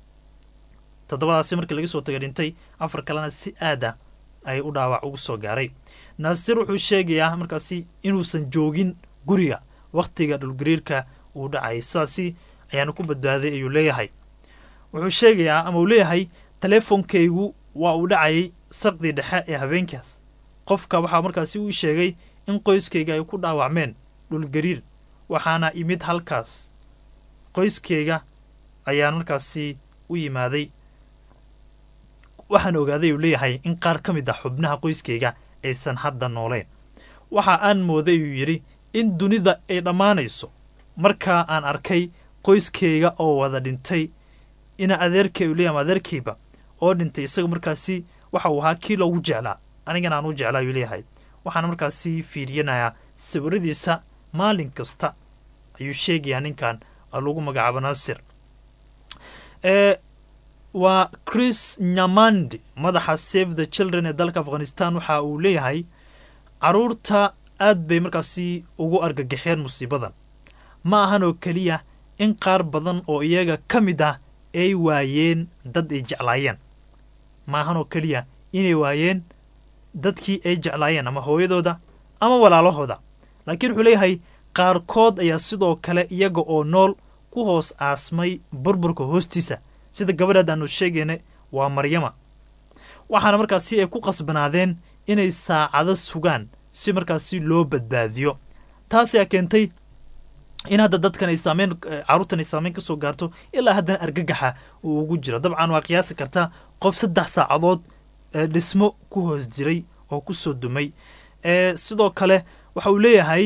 7daasi markii laga soo tagay dhintay 4 kalena si aada ay u dhaawac ugu soo gaaray naasir wuxuu sheegayaa markaasi inuusan joogin guriga waqtiga dhulgariirka uu dhacay saasi ayaana ku badbaaday ayuu leeyahay wuxuu sheegayaa ama uu leeyahay teleefonkaygu waa uu dhacayay saqdii dhexe ee habeenkaas qofka waxaa markaasi uu sheegay in qoyskayga ay ku dhaawacmeen dhulgariir waxaana imid halkaas qoyskayga ayaan markaasi u yimaaday waxaan ogaaday uu leeyahay in qaar ka mid ah xubnaha qoyskayga aysan hadda nooleen waxa aan mooday uu yidhi in dunida ay dhammaanayso markaa aan arkay qoyskayga oo wada dhintay ina adeerkay uu leeyahay adeerkayba oo dhintay isaga markaasi waxa uu ahaa kii loogu jeclaa anigana aan u jeclaa uu leeyahay waxaana markaasi fiiriyanayaa sawiradiisa maalin kasta ayuu sheegayaa ninkan lagu magacaabo naasir waa Chris Nyamandi madaxa Save the Children ee dalka Afghanistan waxa uu leeyahay caruurta aad bay markaasi ugu argagaxeen musiibadan ma ahan oo kaliya in qaar badan oo iyaga ka mid ah ay waayeen dad ay jeclaayeen ma ahan oo kaliya inay waayeen dadkii ay jeclaayeen ama hooyadooda ama walaalahooda laakiin wuxuu leeyahay qaarkood ayaa sidoo kale iyaga oo nool ku hoos aasmay burburka hoostiisa sida gabadhaad aanu sheegayna waa Maryama waxaana markaasi ay ku qasbanaadeen inay saacado sugaan si markaasi loo badbaadiyo taasi ayaa keentay in hadda dadkan ay saameyn caruurtan ay saameyn ka soo gaarto ilaa haddana argagaxa uu ugu jiro dabcan waa qiyaasi kartaa qof 3 saacadood dhismo ku hoos jiray oo ku soo dumay sidoo kale waxa uu leeyahay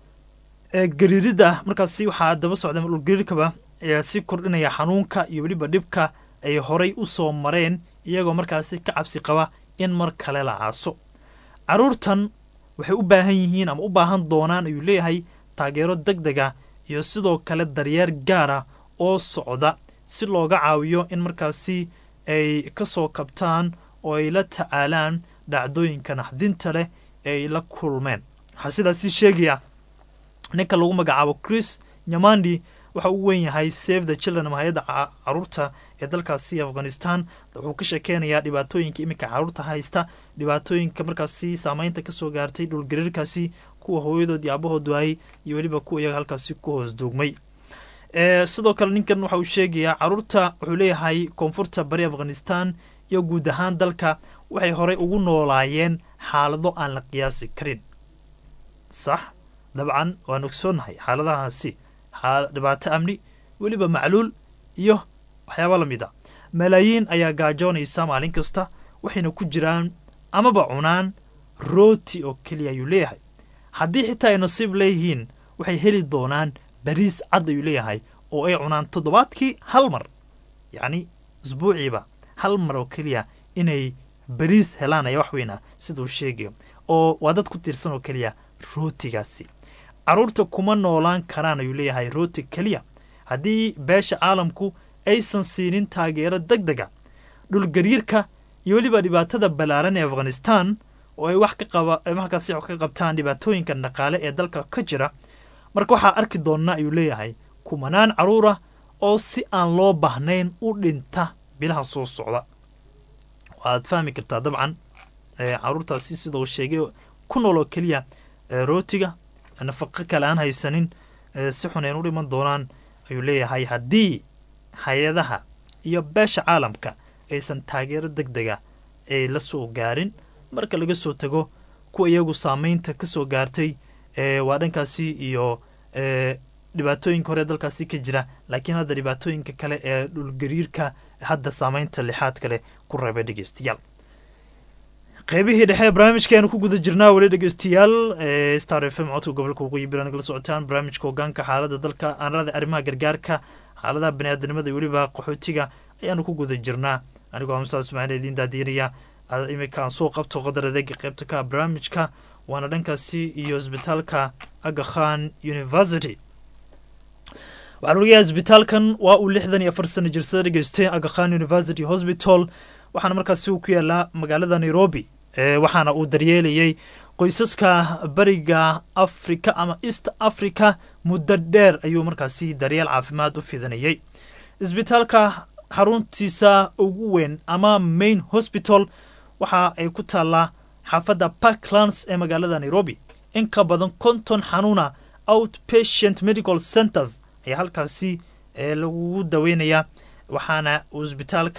gariirida markaasi waxaa daba socda dhulgariirkaba ayaa si kordhinaya xanuunka iyo weliba dhibka ay horay u soo mareen iyagoo markaasi ka cabsi qaba in mar kale la aaso caruurtan waxay u baahan yihiin ama u baahan doonaan ayuu leeyahay taageero degdega iyo sidoo kale daryeer gaara oo socda si looga caawiyo in markaasi ay ka soo kabtaan oo ay la tacaalaan dhacdooyinka naxdinta leh ee ay la kulmeen waxaa sidaasi sheegaya ninka lagu magacaabo Chris Nyamandi waxa uu weyn yahay Save the Children ama hay'adda caruurta ee dalkaasi Afghanistan wuxuu ka sheekeynayaa dhibaatooyinka imika caruurta haysta dhibaatooyinka markaasi saameynta ka soo gaartay dhulgariirkaasi kuwa hooyadood iyo aabahood waayay iyo weliba kuwa iyaga halkaasi ku hoos duugmay sidoo kale ninkan waxa uu sheegayaa caruurta wuxuu leeyahay koonfurta bari Afghanistan iyo guud ahaan dalka waxay horey ugu noolaayeen xaalado aan la qiyaasi karin sax dabcan waan ogsoonahay xaaladahaasi dhibaato amni weliba macluul iyo waxyaaba la mid ah malaayiin ayaa gaajoonaysa maalin kasta waxayna ku jiraan amaba cunaan rooti oo keliya ayuu leeyahay haddii xitaa ay nasiib leeyihiin waxay heli doonaan bariis cad ayuu leeyahay oo ay cunaan toddobaadkii hal mar yacni isbuuciiba hal mar oo keliya inay bariis helaan ayaa wax weyn ah siduu sheegayo oo waa dad ku tiirsan oo keliya rootigaasi caruurta kuma noolaan karaan ayuu leeyahay rooti keliya haddii beesha caalamku aysan siinin taageero degdega dhulgariirka iyo weliba dhibaatada ballaaran ee Afghanistan oo ay markaasi wax ka qabtaan dhibaatooyinka dhaqaale ee dalka ka jira marka waxaa arki doonnaa ayuu leeyahay kumanaan caruura oo si aan loo baahnayn u dhinta bilaha soo socda waad fahmi kartaa dabcan caruurtaasi sida uu sheegay ku nool oo keliya rootiga nafaqo kale aan haysanin si xun ay u dhiman doonaan ayuu leeyahay haddii hay-adaha iyo beesha caalamka aysan taageero degdega ay la soo gaarin marka laga soo tago kuwa iyagu saameynta ka soo gaartay waa dhankaasi iyo dhibaatooyinka hore dalkaasi ka jira laakiin hadda dhibaatooyinka kale ee dhulgariirka hadda saameynta lixaad kale ku reebay dhegeystayaal qaybihii dhexe barnaamijkeenu ku guda jirnaa weli dhegeystayaal Star FM codka gobolka Waqooyi Bari nagala socotaan barnaamijka hoggaanka xaaladda dalka aanrada arrimaha gargaarka xaaladaha bani'aadanimada iyo weliba qaxootiga ayaanu ku guda jirnaa anigoo Musa Ismaaciil idin daadiinaya imika aan soo qabto qadar adeega qaybta ka barnaamijka waana dhankaasi iyo isbitaalka Aga Khan University waxaan ogayaa isbitaalkan waa uu 64 sano jirsada dhageystay Aga Khan University Hospital waxaana markaasi uu ku yaalaa magaalada Nairobi waxaana uu daryeelayay qoysaska bariga Afrika ama East Africa muddo dheer ayuu markaasi daryeel caafimaad u fidanayay isbitaalka xaruntiisa ugu weyn ama main hospital waxa ay ku taalaa xaafadda Parklands ee magaalada Nairobi in ka badan 50 xanuuna outpatient medical centers ayaa halkaasi lagu daweynaya waxaana isbitaalka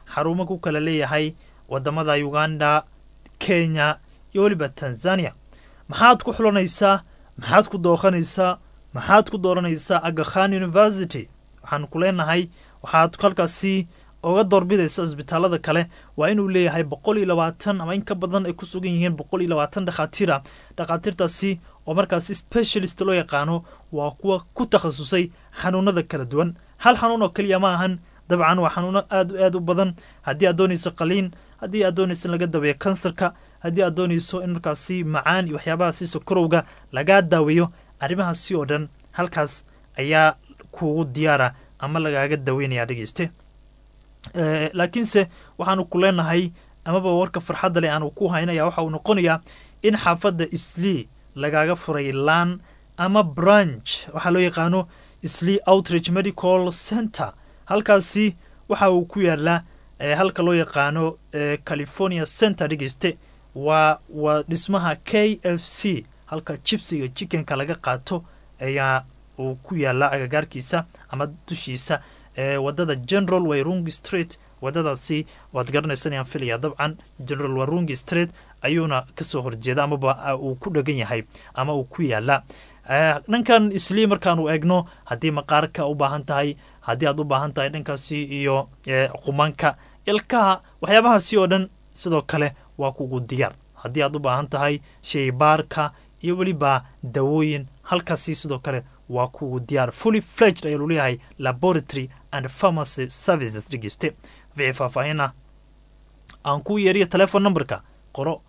xarumo ku kala leeyahay wadamada Uganda, Kenya iyo waliba Tanzania. maxaad ku xulanaysaa, maxaad ku dooqanaysaa, maxaad ku dooranaysaa Aga Khan University? waxaan ku leenahay waxaad halkaasi oga doorbidaysa isbitaalada kale waa inuu leeyahay 120 ama in ka badan ay ku sugan yihiin 120 dhakhaatiir. dhakhaatiirtaasi oo markaasi specialist loo yaqaano waa kuwa ku takhasusay xanuunada kala duwan. hal xanuun oo kaliya ma ahan, dabcan waa xanuuno aad u badan. haddii aad doonayso qaliin, haddii aad doonayso in laga daweeyo kansarka, haddii aad doonayso in markaasi macaan iyo waxyaabahaasi sokorowga lagaa daaweeyo, arrimahaasi oo dhan halkaas ayaa kuugu diyaara ama lagaaga daweynaya dhegeyste. laakiinse waxaanu ku leenahay amaba warka farxadda leh aanu ku haynaya waxa uu noqonayaa in xaafadda Islii lagaaga furay laan ama branch waxaa loo yaqaano Islii Outreach Medical Center. halkaasi waxa uu ku yaalaa halka loo yaqaano California Center dhegeyste. waa dhismaha KFC halka chipsiga chickenka laga qaato ayaa uu ku yaala agagaarkiisa ama dushiisa wadada General Wairungi Street. wadadaasi waad garanaysan filaya dabcan General Wairungi Street ayuuna kasoo horjeeda amaba uu ku dhagan yahay ama uu ku yaala. dhankan Islii markaanu eegno haddii maqaarka u baahan tahay, haddii aad u baahan tahay dhankaasi iyo qumanka, ilkaha, waxyaabahaasi oo dhan sidoo kale waa kugu diyaar. haddii aad u baahan tahay shaybaarka iyo weliba dawooyin, halkaasi sidoo kale waa kugu diyaar. fully fledged ayaa leeyahay laboratory and pharmacy services dhegeyste. wixii faahfaahina aan ku yeeriyo telephone numberka qoro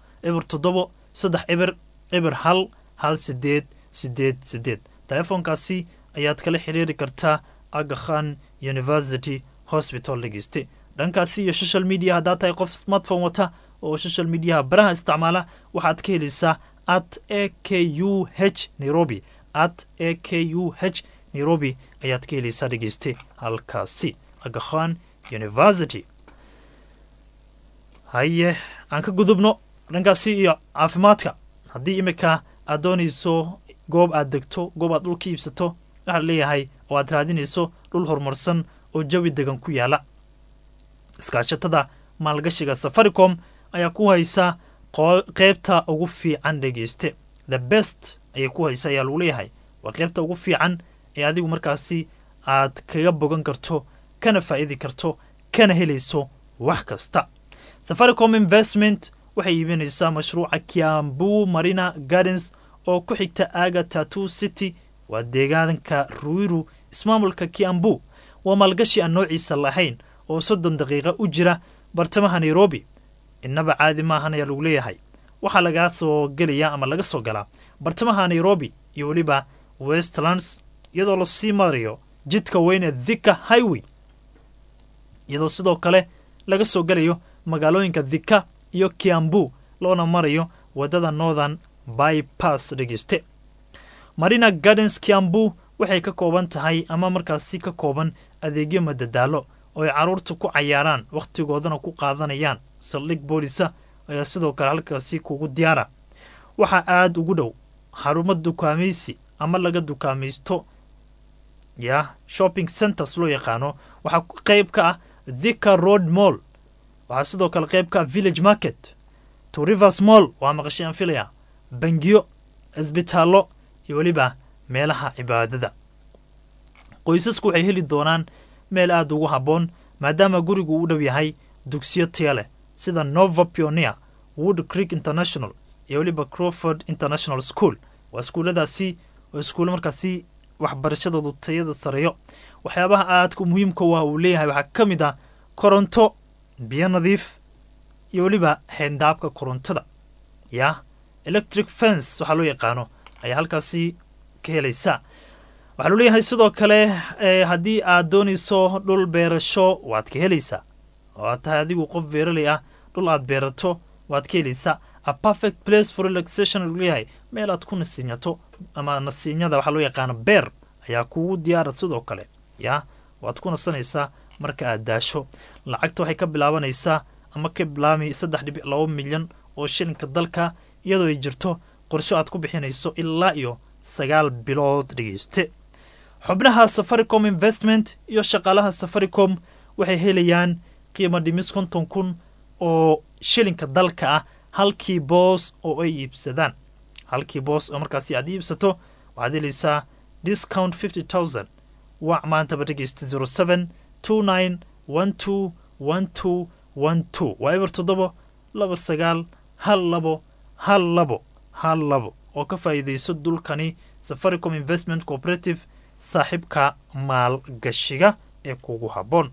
07-1-1-888. telefoonkaasi ayaad kala xiriiri kartaa Aga Khan University Hospital dhegeyste. dhankaasi iyo social media haddaad tahay qof smartphone wata oo social media baraha isticmaala, waxaad ka helaysaa @AKUH Nairobi, @AKUH Nairobi ayaad ka helaysaa dhegeyste halkaasi Aga Khan University. haye aan ka gudubno dhankaasi iyo caafimaadka. haddii imika aad doonayso goob aad degto, goob aad dhul ka iibsato, waxaa leeyahay oo aad raadinayso dhul horumarsan oo jawi degan ku yaala, iskaashatada maalgashiga Safaricom ayaa ku haysa qaybta ugu fiican dhegeyste. the best ayay ku haysa ayaa lagu leeyahay. waa qaybta ugu fiican ee adigu markaasi aad kaga bogan karto, kana faa'iidi karto, kana helayso wax kasta. Safaricom Investment waxay iibinaysaa mashruuca Kiambu Marina Gardens oo ku xigta aaga Tattoo City. waa deegaanka Ruiru, ismaamulka Kiambu. waa maalgashi aan noociisa lahayn oo 30 daqiiqo u jira bartamaha Nairobi. innaba caadi maahan ayaa lagu leeyahay. waxaa laga soo gelaya ama laga soo galaa bartamaha Nairobi iyo waliba Westlands iyadoo la sii marayo jidka weyn ee Thika Highway, iyadoo sidoo kale laga soo galayo magaalooyinka Thika iyo Kiambu loona marayo wadada Northern Bypass dhegeyste. Marina Gardens Kiambu waxay ka kooban tahay ama markaasi ka kooban adeegyo madadaalo oo ay caruurtu ku cayaaraan, waqtigoodana ku qaadanayaan. saldhig boolisa ayaa sidoo kale halkaasi kugu diyaara. waxaa aad ugu dhow xarumo dukaamaysi ama laga dukaamaysto shopping centers loo yaqaano. waxaa qayb ka ah Thika Road Mall. waxaa sidoo kale qayb ka ah Village Market, Two Rivers Mall waa maqasheen filaya, bangiyo, isbitaallo iyo waliba meelaha cibaadada. qoysasku waxay heli doonaan meel aad ugu habboon maadaama gurigu u dhow yahay dugsiyo tayo leh sida Nova Pioneer, Wood Creek International iyo waliba Crawford International School. waa iskuuladaasi oo iskuulo markaasi waxbarashadoodu tayada sareeyo. waxyaabaha aadka muhiimka waa uu leeyahay waxaa ka mid ah koronto, biyo nadiif iyo waliba xeyndaabka korontada electric fence waxaa loo yaqaano ayaa halkaasi ka helaysaa. waxaa loo leeyahay sidoo kale haddii aad doonayso dhul beerasho waad ka helaysaa. oo aad tahay adigu qof beeraley ah, dhul aad beerato waad ka helaysaa. a perfect place for relaxation loo leeyahay, meel aad ku nasiinyato ama nasiinyada waxaa loo yaqaano beer ayaa kugu diyaara sidoo kale waad ku nasanaysaa marka aad daasho. lacagta waxay ka bilaabanaysaa ama ka bilaami 3.2 milyan oo shilinka dalka, iyadoo ay jirto qorsho aad ku bixinayso ilaa iyo 9 bilood dhegeyste. xubnaha Safaricom Investment iyo shaqaalaha Safaricom waxay helayaan qiimo dhimis 50,000 oo shilinka dalka ah halkii boos oo ay iibsadaan. halkii boos oo markaasi aad iibsato waxaad helaysaa discount 50,000. wac maantaba dhegeysta 0729121212 waa eber 7291212 oo ka faa'iidayso dulkani Safaricom Investment Cooperative, saaxiibka maalgashiga ee kugu habboon.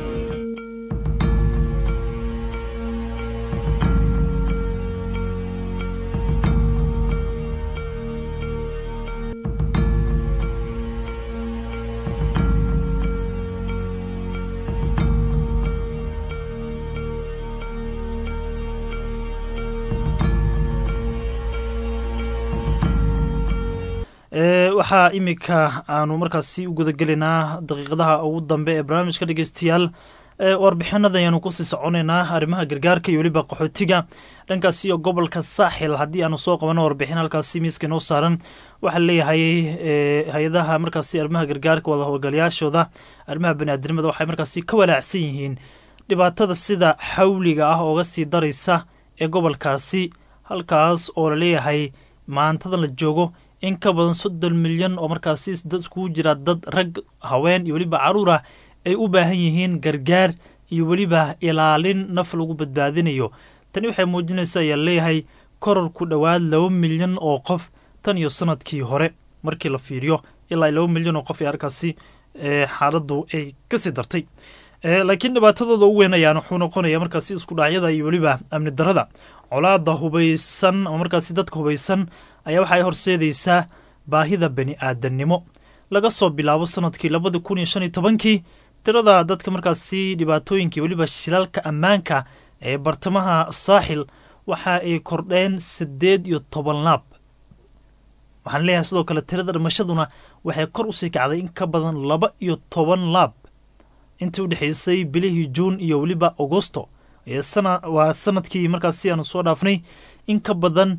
waxaa imika aanu markaasi u gudagelaynaa daqiiqadaha ugu dambe ee barnaamijka dhegeystayaal. warbixinada ayaanu kusii soconaynaa arrimaha gargaarka iyo weliba qaxootiga dhankaasi iyo gobolka saaxil. haddii aanu soo qabano warbixin halkaasi miiska inoo saaran, waxaa leeyahay hay-adaha markaasi arrimaha gargaarka wada howlgalayaashooda arrimaha baniaadamada waxay markaasi ka walaacsan yihiin dhibaatada sida xawliga ah ooga sii daraysa ee gobolkaasi, halkaas oo laleeyahay maantadan la joogo in ka badan 30 milyan oo markaasi dad iskugu jira dad rag, haween iyo weliba caruur ah ay u baahan yihiin gargaar iyo weliba ilaalin naf lagu badbaadinayo. tani waxay muujinaysaa ayaa leeyahay koror ku dhowaad 2 milyan oo qof tan iyo sanadkii hore markii la fiiriyo ilaa 2 milyan oo qof ee halkaasi xaaladdu ay kasii dartay. laakiin dhibaatadooda ugu weyn ayaan wuxuu noqonayaa markaasi isku dhacyada iyo weliba amni darada. colaada hubaysan oo markaasi dadka hubaysan ayaa waxay horseedaysaa baahida bani aadamnimo. laga soo bilaabo sanadkii 2015 tirada dadka markaasi dhibaatooyinka weliba shilalka ammaanka ee bartamaha saaxil waxa ay kordheen 18 laab. waxaan leeyahay sidoo kale tirada dhimashaduna waxay kor u sii kacday in ka badan 12 laab intii u dhexaysay bilihii Juun iyo weliba Agosto. waa sanadkii markaasi aanu soo dhaafnay in ka badan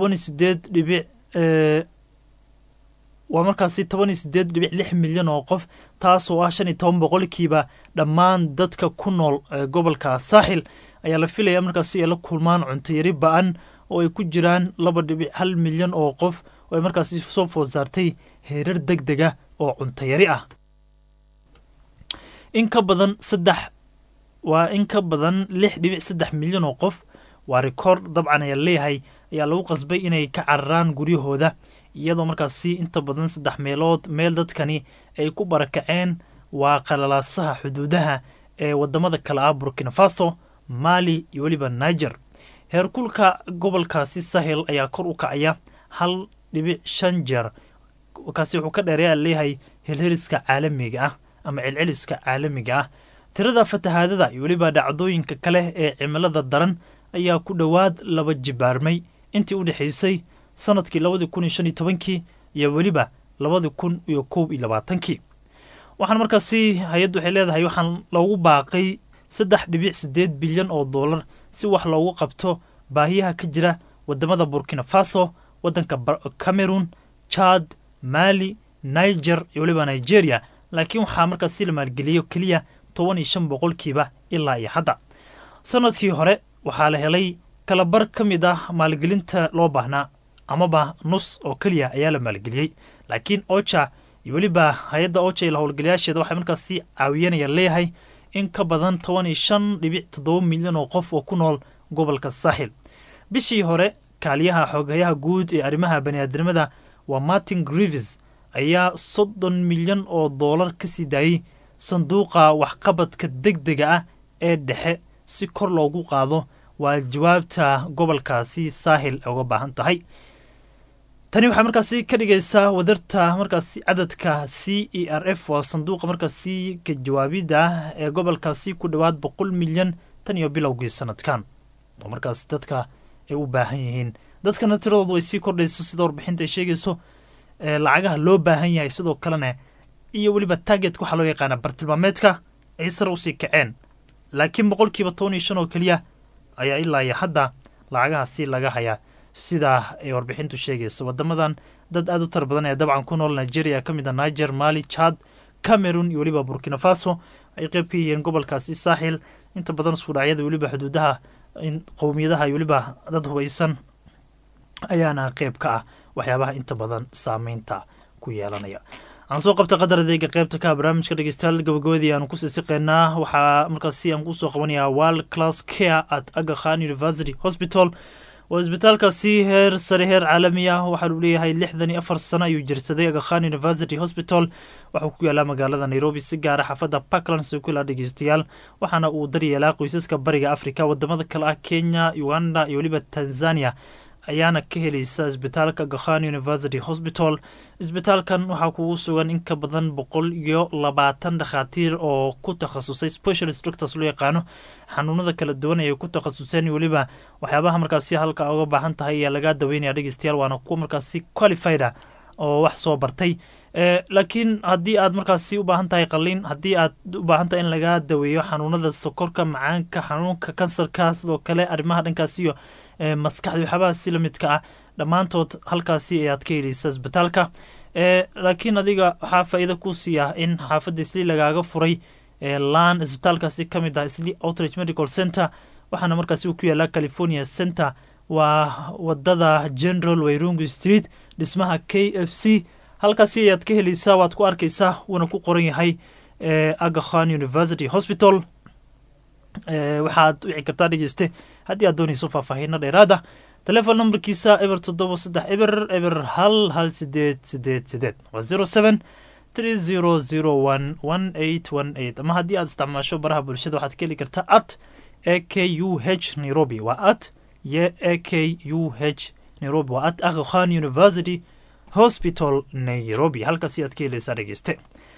18.6 milyan oo qof, taasoo ah 15% dhammaan dadka ku nool gobolka saaxil ayaa la filaya markaasi ay la kulmaan cunto yari ba'an oo ay ku jiraan 2.1 milyan oo qof oo ay markaasi soo food saartay heerar degdega oo cunto yari ah. in ka badan 6.3 milyan oo qof waa rikoord dabcan ayaa leeyahay ayaa lagu qasbay inay ka cararaan guryahooda, iyadoo markaasi inta badan 3 meelood meel dadkani ay ku barakaceen waa qalalaasaha xuduudaha ee wadamada kale ah Burkina Faso, Mali iyo weliba Niger. heerkulka gobolkaasi Sahel ayaa kor u kacaya 1.5 jeer, kaasi wuxuu ka dheereeyaa leeyahay helheliska caalamiga ah ama celceliska caalamiga ah. tirada fatahaadada iyo weliba dhacdooyinka kale ee cimilada daran ayaa ku dhowaad 2 jibaarmay intii u dhexaysay sanadkii 2015 iyo weliba 2021. waxaan markaasi hay-addu waxay leedahay waxaan loogu baaqay 3.8 bilyan oo dollar si wax loogu qabto baahiyaha ka jira wadamada Burkina Faso, wadanka Cameroon, Chad, Mali, Niger iyo weliba Nigeria. laakiin waxaa markaasi la maalgeliyo keliya 15% ilaa iyo hadda. sanadkii hore waxaa la helay kalabar ka mid ah maalgelinta loo baahnaa, amaba nus oo keliya ayaa la maalgeliyey. laakiin OCHA iyo weliba hay-adda OCHA la howlgalayaasheeda waxay markaasi caawiyanaya leeyahay in ka badan 15.7 milyan oo qof oo ku nool gobolka saaxil. bishii hore kaaliyaha xogayaha guud ee arrimaha baniaadamada waa Martin Grievous ayaa 30 milyan oo dollar ka sii daayay sanduuqa waxqabadka degdega ah ee dhexe si kor loogu qaado waa jawaabta gobolkaasi saaxil uga baahan tahay. tani waxay markaasi ka dhigaysaa wadarta markaasi cadadka CERF waa sanduuqa markaasi ka jawaabida ee gobolkaasi ku dhowaad 100 milyan tan iyo bilowgii sanadkan oo markaasi dadka ay u baahan yihiin. dadkana tiradoodu way sii kordhayso sida warbixinta ay sheegayso. lacagaha loo baahan yahay sidoo kalena iyo weliba targetka waxaa loo yaqaana bartilmaameedka ay sare usii kaceen, laakiin 15% oo keliya ayaa ilaa iyo hadda lacagahaasi laga hayaa sida ay warbixintu sheegayso. wadamadan dad aad u tar badan ee dabcan ku nool Nigeria ka mid ah Niger, Mali, Chad, Cameroon iyo weliba Burkina Faso ay qayb ka yihiin gobolkaasi saaxil inta badan isku dhacyada weliba xuduudaha qowmiyadaha iyo weliba dad hubaysan ayaana qeyb ka ah waxyaabaha inta badan saameynta ku yeelanaya. aan soo qabta qadar adeega qeybta ka barnaamijka dhegeystayaal gabagabadii aan ku siisiqeynaa waxaa markaasi aan kusoo qabanayaa world class care at Aga Khan University Hospital waa isbitaalkaasi heer sare heer caalami ah. waxaa uu leeyahay 64 sano ayuu jirsaday. Aga Khan University Hospital waxuu ku yaalaa magaalada Nairobi, si gaara xaafadda Parklands ku la dhegeystayaal, waxaana uu daryeelaa qoysaska bariga Afrika, wadamada kale ah Kenya, Uganda iyo waliba Tanzania ayaana ka helaysa isbitaalka Aga Khan University Hospital. isbitaalkan waxaa kugu sugan in ka badan 120 dhakhaatiir oo ku takhasusay specialist doctors loo yaqaano xanuunada kala duwan ay ku takhasuseen waliba waxyaabaha markaasi halka uga baahan tahay ayaa laga daweynaya dhegeystayaal, waana kuwa markaasi qualified oo wax soo bartay. laakiin haddii aad markaasi u baahan tahay qalliin, haddii aad u baahan tahay in laga daweeyo xanuunada sokorka, macaanka, xanuunka kansarka, sidoo kale arrimaha dhankaasi iyo maskaxda waxyaabaha si lamidka ah, dhammaantood halkaasi ayaad ka helaysa isbitaalka. laakiin adiga waxaa faa'iido ku siiya in xaafadda Isli lagaaga furay laan isbitaalkaasi ka mid ah Isli Outreach Medical Center, waxaana markaasi uu ku yaalaa California Center, waa wadada General Wairungu Street, dhismaha KFC. halkaasi ayaad ka helaysaa, waad ku arkaysaa, wuuna ku qoran yahay Aga Khan University Hospital. waxaad wici kartaa dhegeyste haddii aad doonayso faahfaahinno dheeraada. telephone numberkiisa eber 7 waa 0730011818 ama haddii aad isticmaasho baraha bulshada waxaad ka heli kartaa at AKUH Nairobi, waa at AKUH Nairobi, waa at Aga Khan University Hospital Nairobi. halkaasi aad ka helaysaa dhegeyste.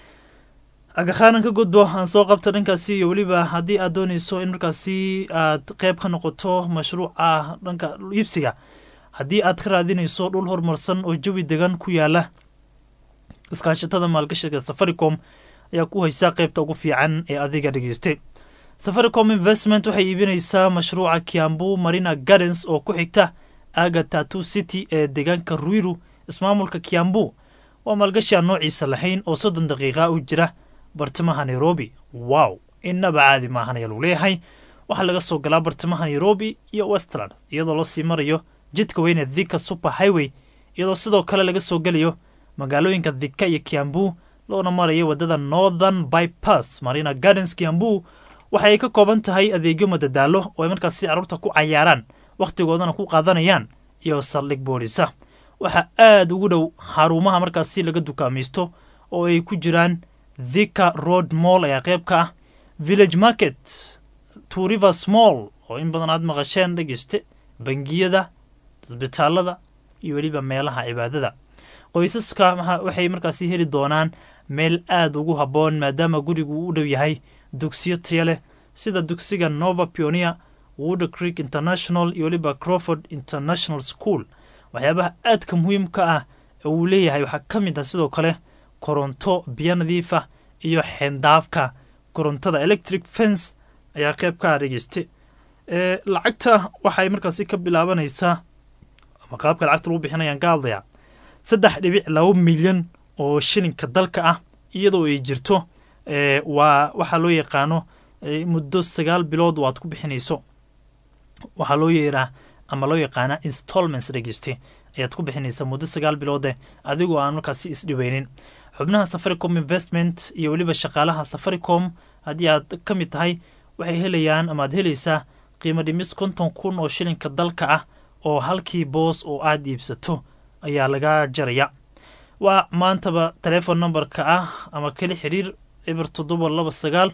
Aga Khan ka gudbo aan soo qabta dhankaasi iyo weliba haddii aad doonayso in markaasi aad qayb ka noqoto mashruuca dhanka iibsiga, haddii aad ka raadinayso dhul horumarsan oo jawi degan ku yaala, iskaashatada maalgashiga Safaricom ayaa ku haysaa qaybta ugu fiican ee adiga dhegeyste. Safaricom Investment waxay iibinaysaa mashruuca Kiambu Marina Gardens oo ku xigta Aga Tattoo City ee deegaanka Ruiru, ismaamulka Kiambu. waa maalgashi aan noociisa lahayn oo 30 daqiiqa u jira bartamaha Nairobi. wow, inaba caadi maahan ayaa lagu leeyahay. waxaa laga soo galaa bartamaha Nairobi iyo Westlands iyadoo la sii marayo jidka weyn ee Thika Super Highway, iyadoo sidoo kale laga soo galayo magaalooyinka Thika iyo Kiambu loona marayo wadada Northern Bypass. Marina Gardens Kiambu waxay ka kooban tahay adeegyo madadaalo oo ay markaasi carruurta ku cayaaraan, waqtigoodana ku qaadanayaan, iyo saldhig booliisa. waxaa aad ugu dhow xarumaha markaasi laga dukaamaysto oo ay ku jiraan Thika Road Mall ayaa qayb ka ah, Village Market, Two Rivers Mall oo in badan aad maqasheen dhegeyste, bangiyada, isbitaalada iyo weliba meelaha cibaadada. qoysaska waxay markaasi heli doonaan meel aad ugu habboon maadaama gurigu u dhow yahay dugsiyo tayo leh sida dugsiga Nova Pioneer, Wood Creek International iyo weliba Crawford International School. waxyaabaha aadka muhiimka ah ee uu leeyahay waxaa ka mid ah sidoo kale koronto, biyo nadiif ah iyo xendaafka korontada, electric fence ayaa qayb ka dhegeyste. lacagta waxay markaasi ka bilaabanaysaa ama qaabka lacagta lagu bixinayaan ka hadlaya 3.2 milyan oo shilinka dalka ah, iyadoo ay jirto waa waxa loo yaqaano muddo 9 bilood oo aad ku bixinayso. waxaa loo yeeraa ama loo yaqaana installments dhegeyste ayaad ku bixinaysa muddo 9 bilood adigoo aan markaasi isdhiweynin. xubnaha Safaricom Investment iyo weliba shaqaalaha Safaricom haddii aad ka mid tahay waxay helayaan ama aad helaysaa qiimo dhimis 50,000 oo shilinka dalka ah oo halkii boos oo aad iibsato ayaa laga jaraya. waa maantaba telephone numberka ah ama kali xiriir eber 729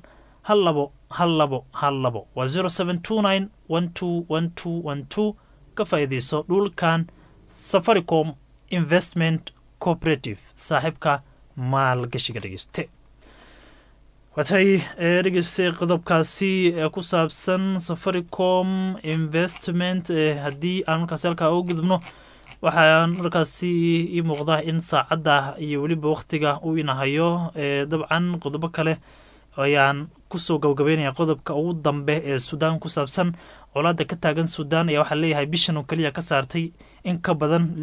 12 waa 0729121212 ka faa'iideyso dhulkan Safaricom Investment Cooperative, saaxiibka maalgashiga dhegeyste. watay dhegeyste qodobkaasi ku saabsan Safaricom Investment. haddii aan markaasi halkaa ugu gudubno waxaan markaasi ii muuqdaa in saacadda iyo weliba waqtiga uu inahayo. dabcan qodobo kale ayaan kusoo gabagabeynaya. qodobka ugu dambe ee Suudaan ku saabsan colaadda ka taagan Suudaan ayaa waxaa leeyahay bishan oo kaliya ka saartay in ka badan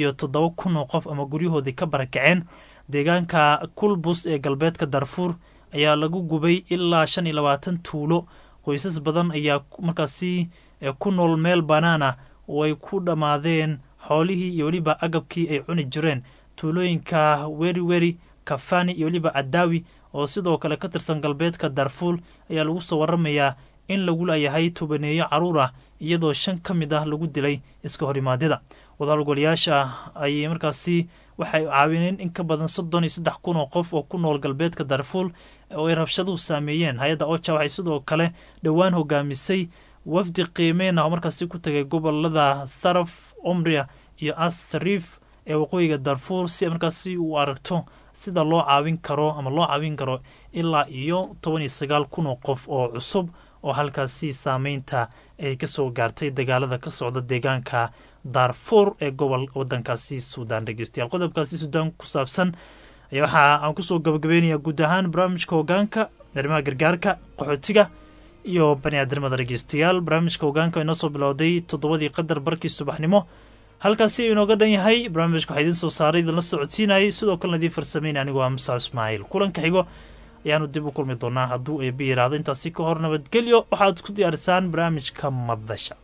67,000 oo qof ama guryahoodii ka barakaceen deegaanka Kulbus ee galbeedka Darfur ayaa lagu gubay ilaa 25 tuulo. qoysas badan ayaa markaasi ku nool meel banaana oo ay ku dhammaadeen xoolihii iyo weliba agabkii ay cuni jireen. tuulooyinka weriweri, kafani iyo weliba adaawi oo sidoo kale ka tirsan galbeedka Darfur ayaa lagu soo waramayaa in lagu leeyahay tobaneeyo caruur ah iyadoo 5 ka mid ah lagu dilay iska horimaadida. wadahawlgalayaasha ay markaasi waxay caawineen in ka badan 33,000 oo qof oo ku nool galbeedka Darfur oo ay rabshaduhu saameeyeen. hay'adda OCHA waxay sidoo kale dhowaan hogaamisay wafdi qiimeyn ah oo markaasi ku tagay gobolada Saraf, Omria iyo As-Sarif ee waqooyiga Darfur si markaasi uu aragto sida loo caawin karo ilaa iyo 19,000 oo qof oo cusub oo halkaasi saameynta ay ka soo gaartay dagaalada ka socda deegaanka Darfur ee gobol wadankaasi Suudaan. dhegeystayaal qodobkaasi Suudaan ku saabsan ayaa waxa aan kusoo gabagabeynayaa guud ahaan barnaamijka hogaanka arrimaha gargaarka qaxootiga iyo bani'aadamada. dhegeystayaal barnaamijka hogaanka inoo soo bilowday 7 qadar barkii subaxnimo halkaasi inooga dhan yahay. barnaamijka waxaa idin soo saaray idinla socodsiinayay sidoo kalena idiin farsameynay anigu waa Musa Ismaaciil. kulanka xigo ayaanu dib u kulmi doonaa hadduu eebbi yiraahdo. intaasi ka hor nabadgelyo. waxaad ku diyaarisaan barnaamijka madasha.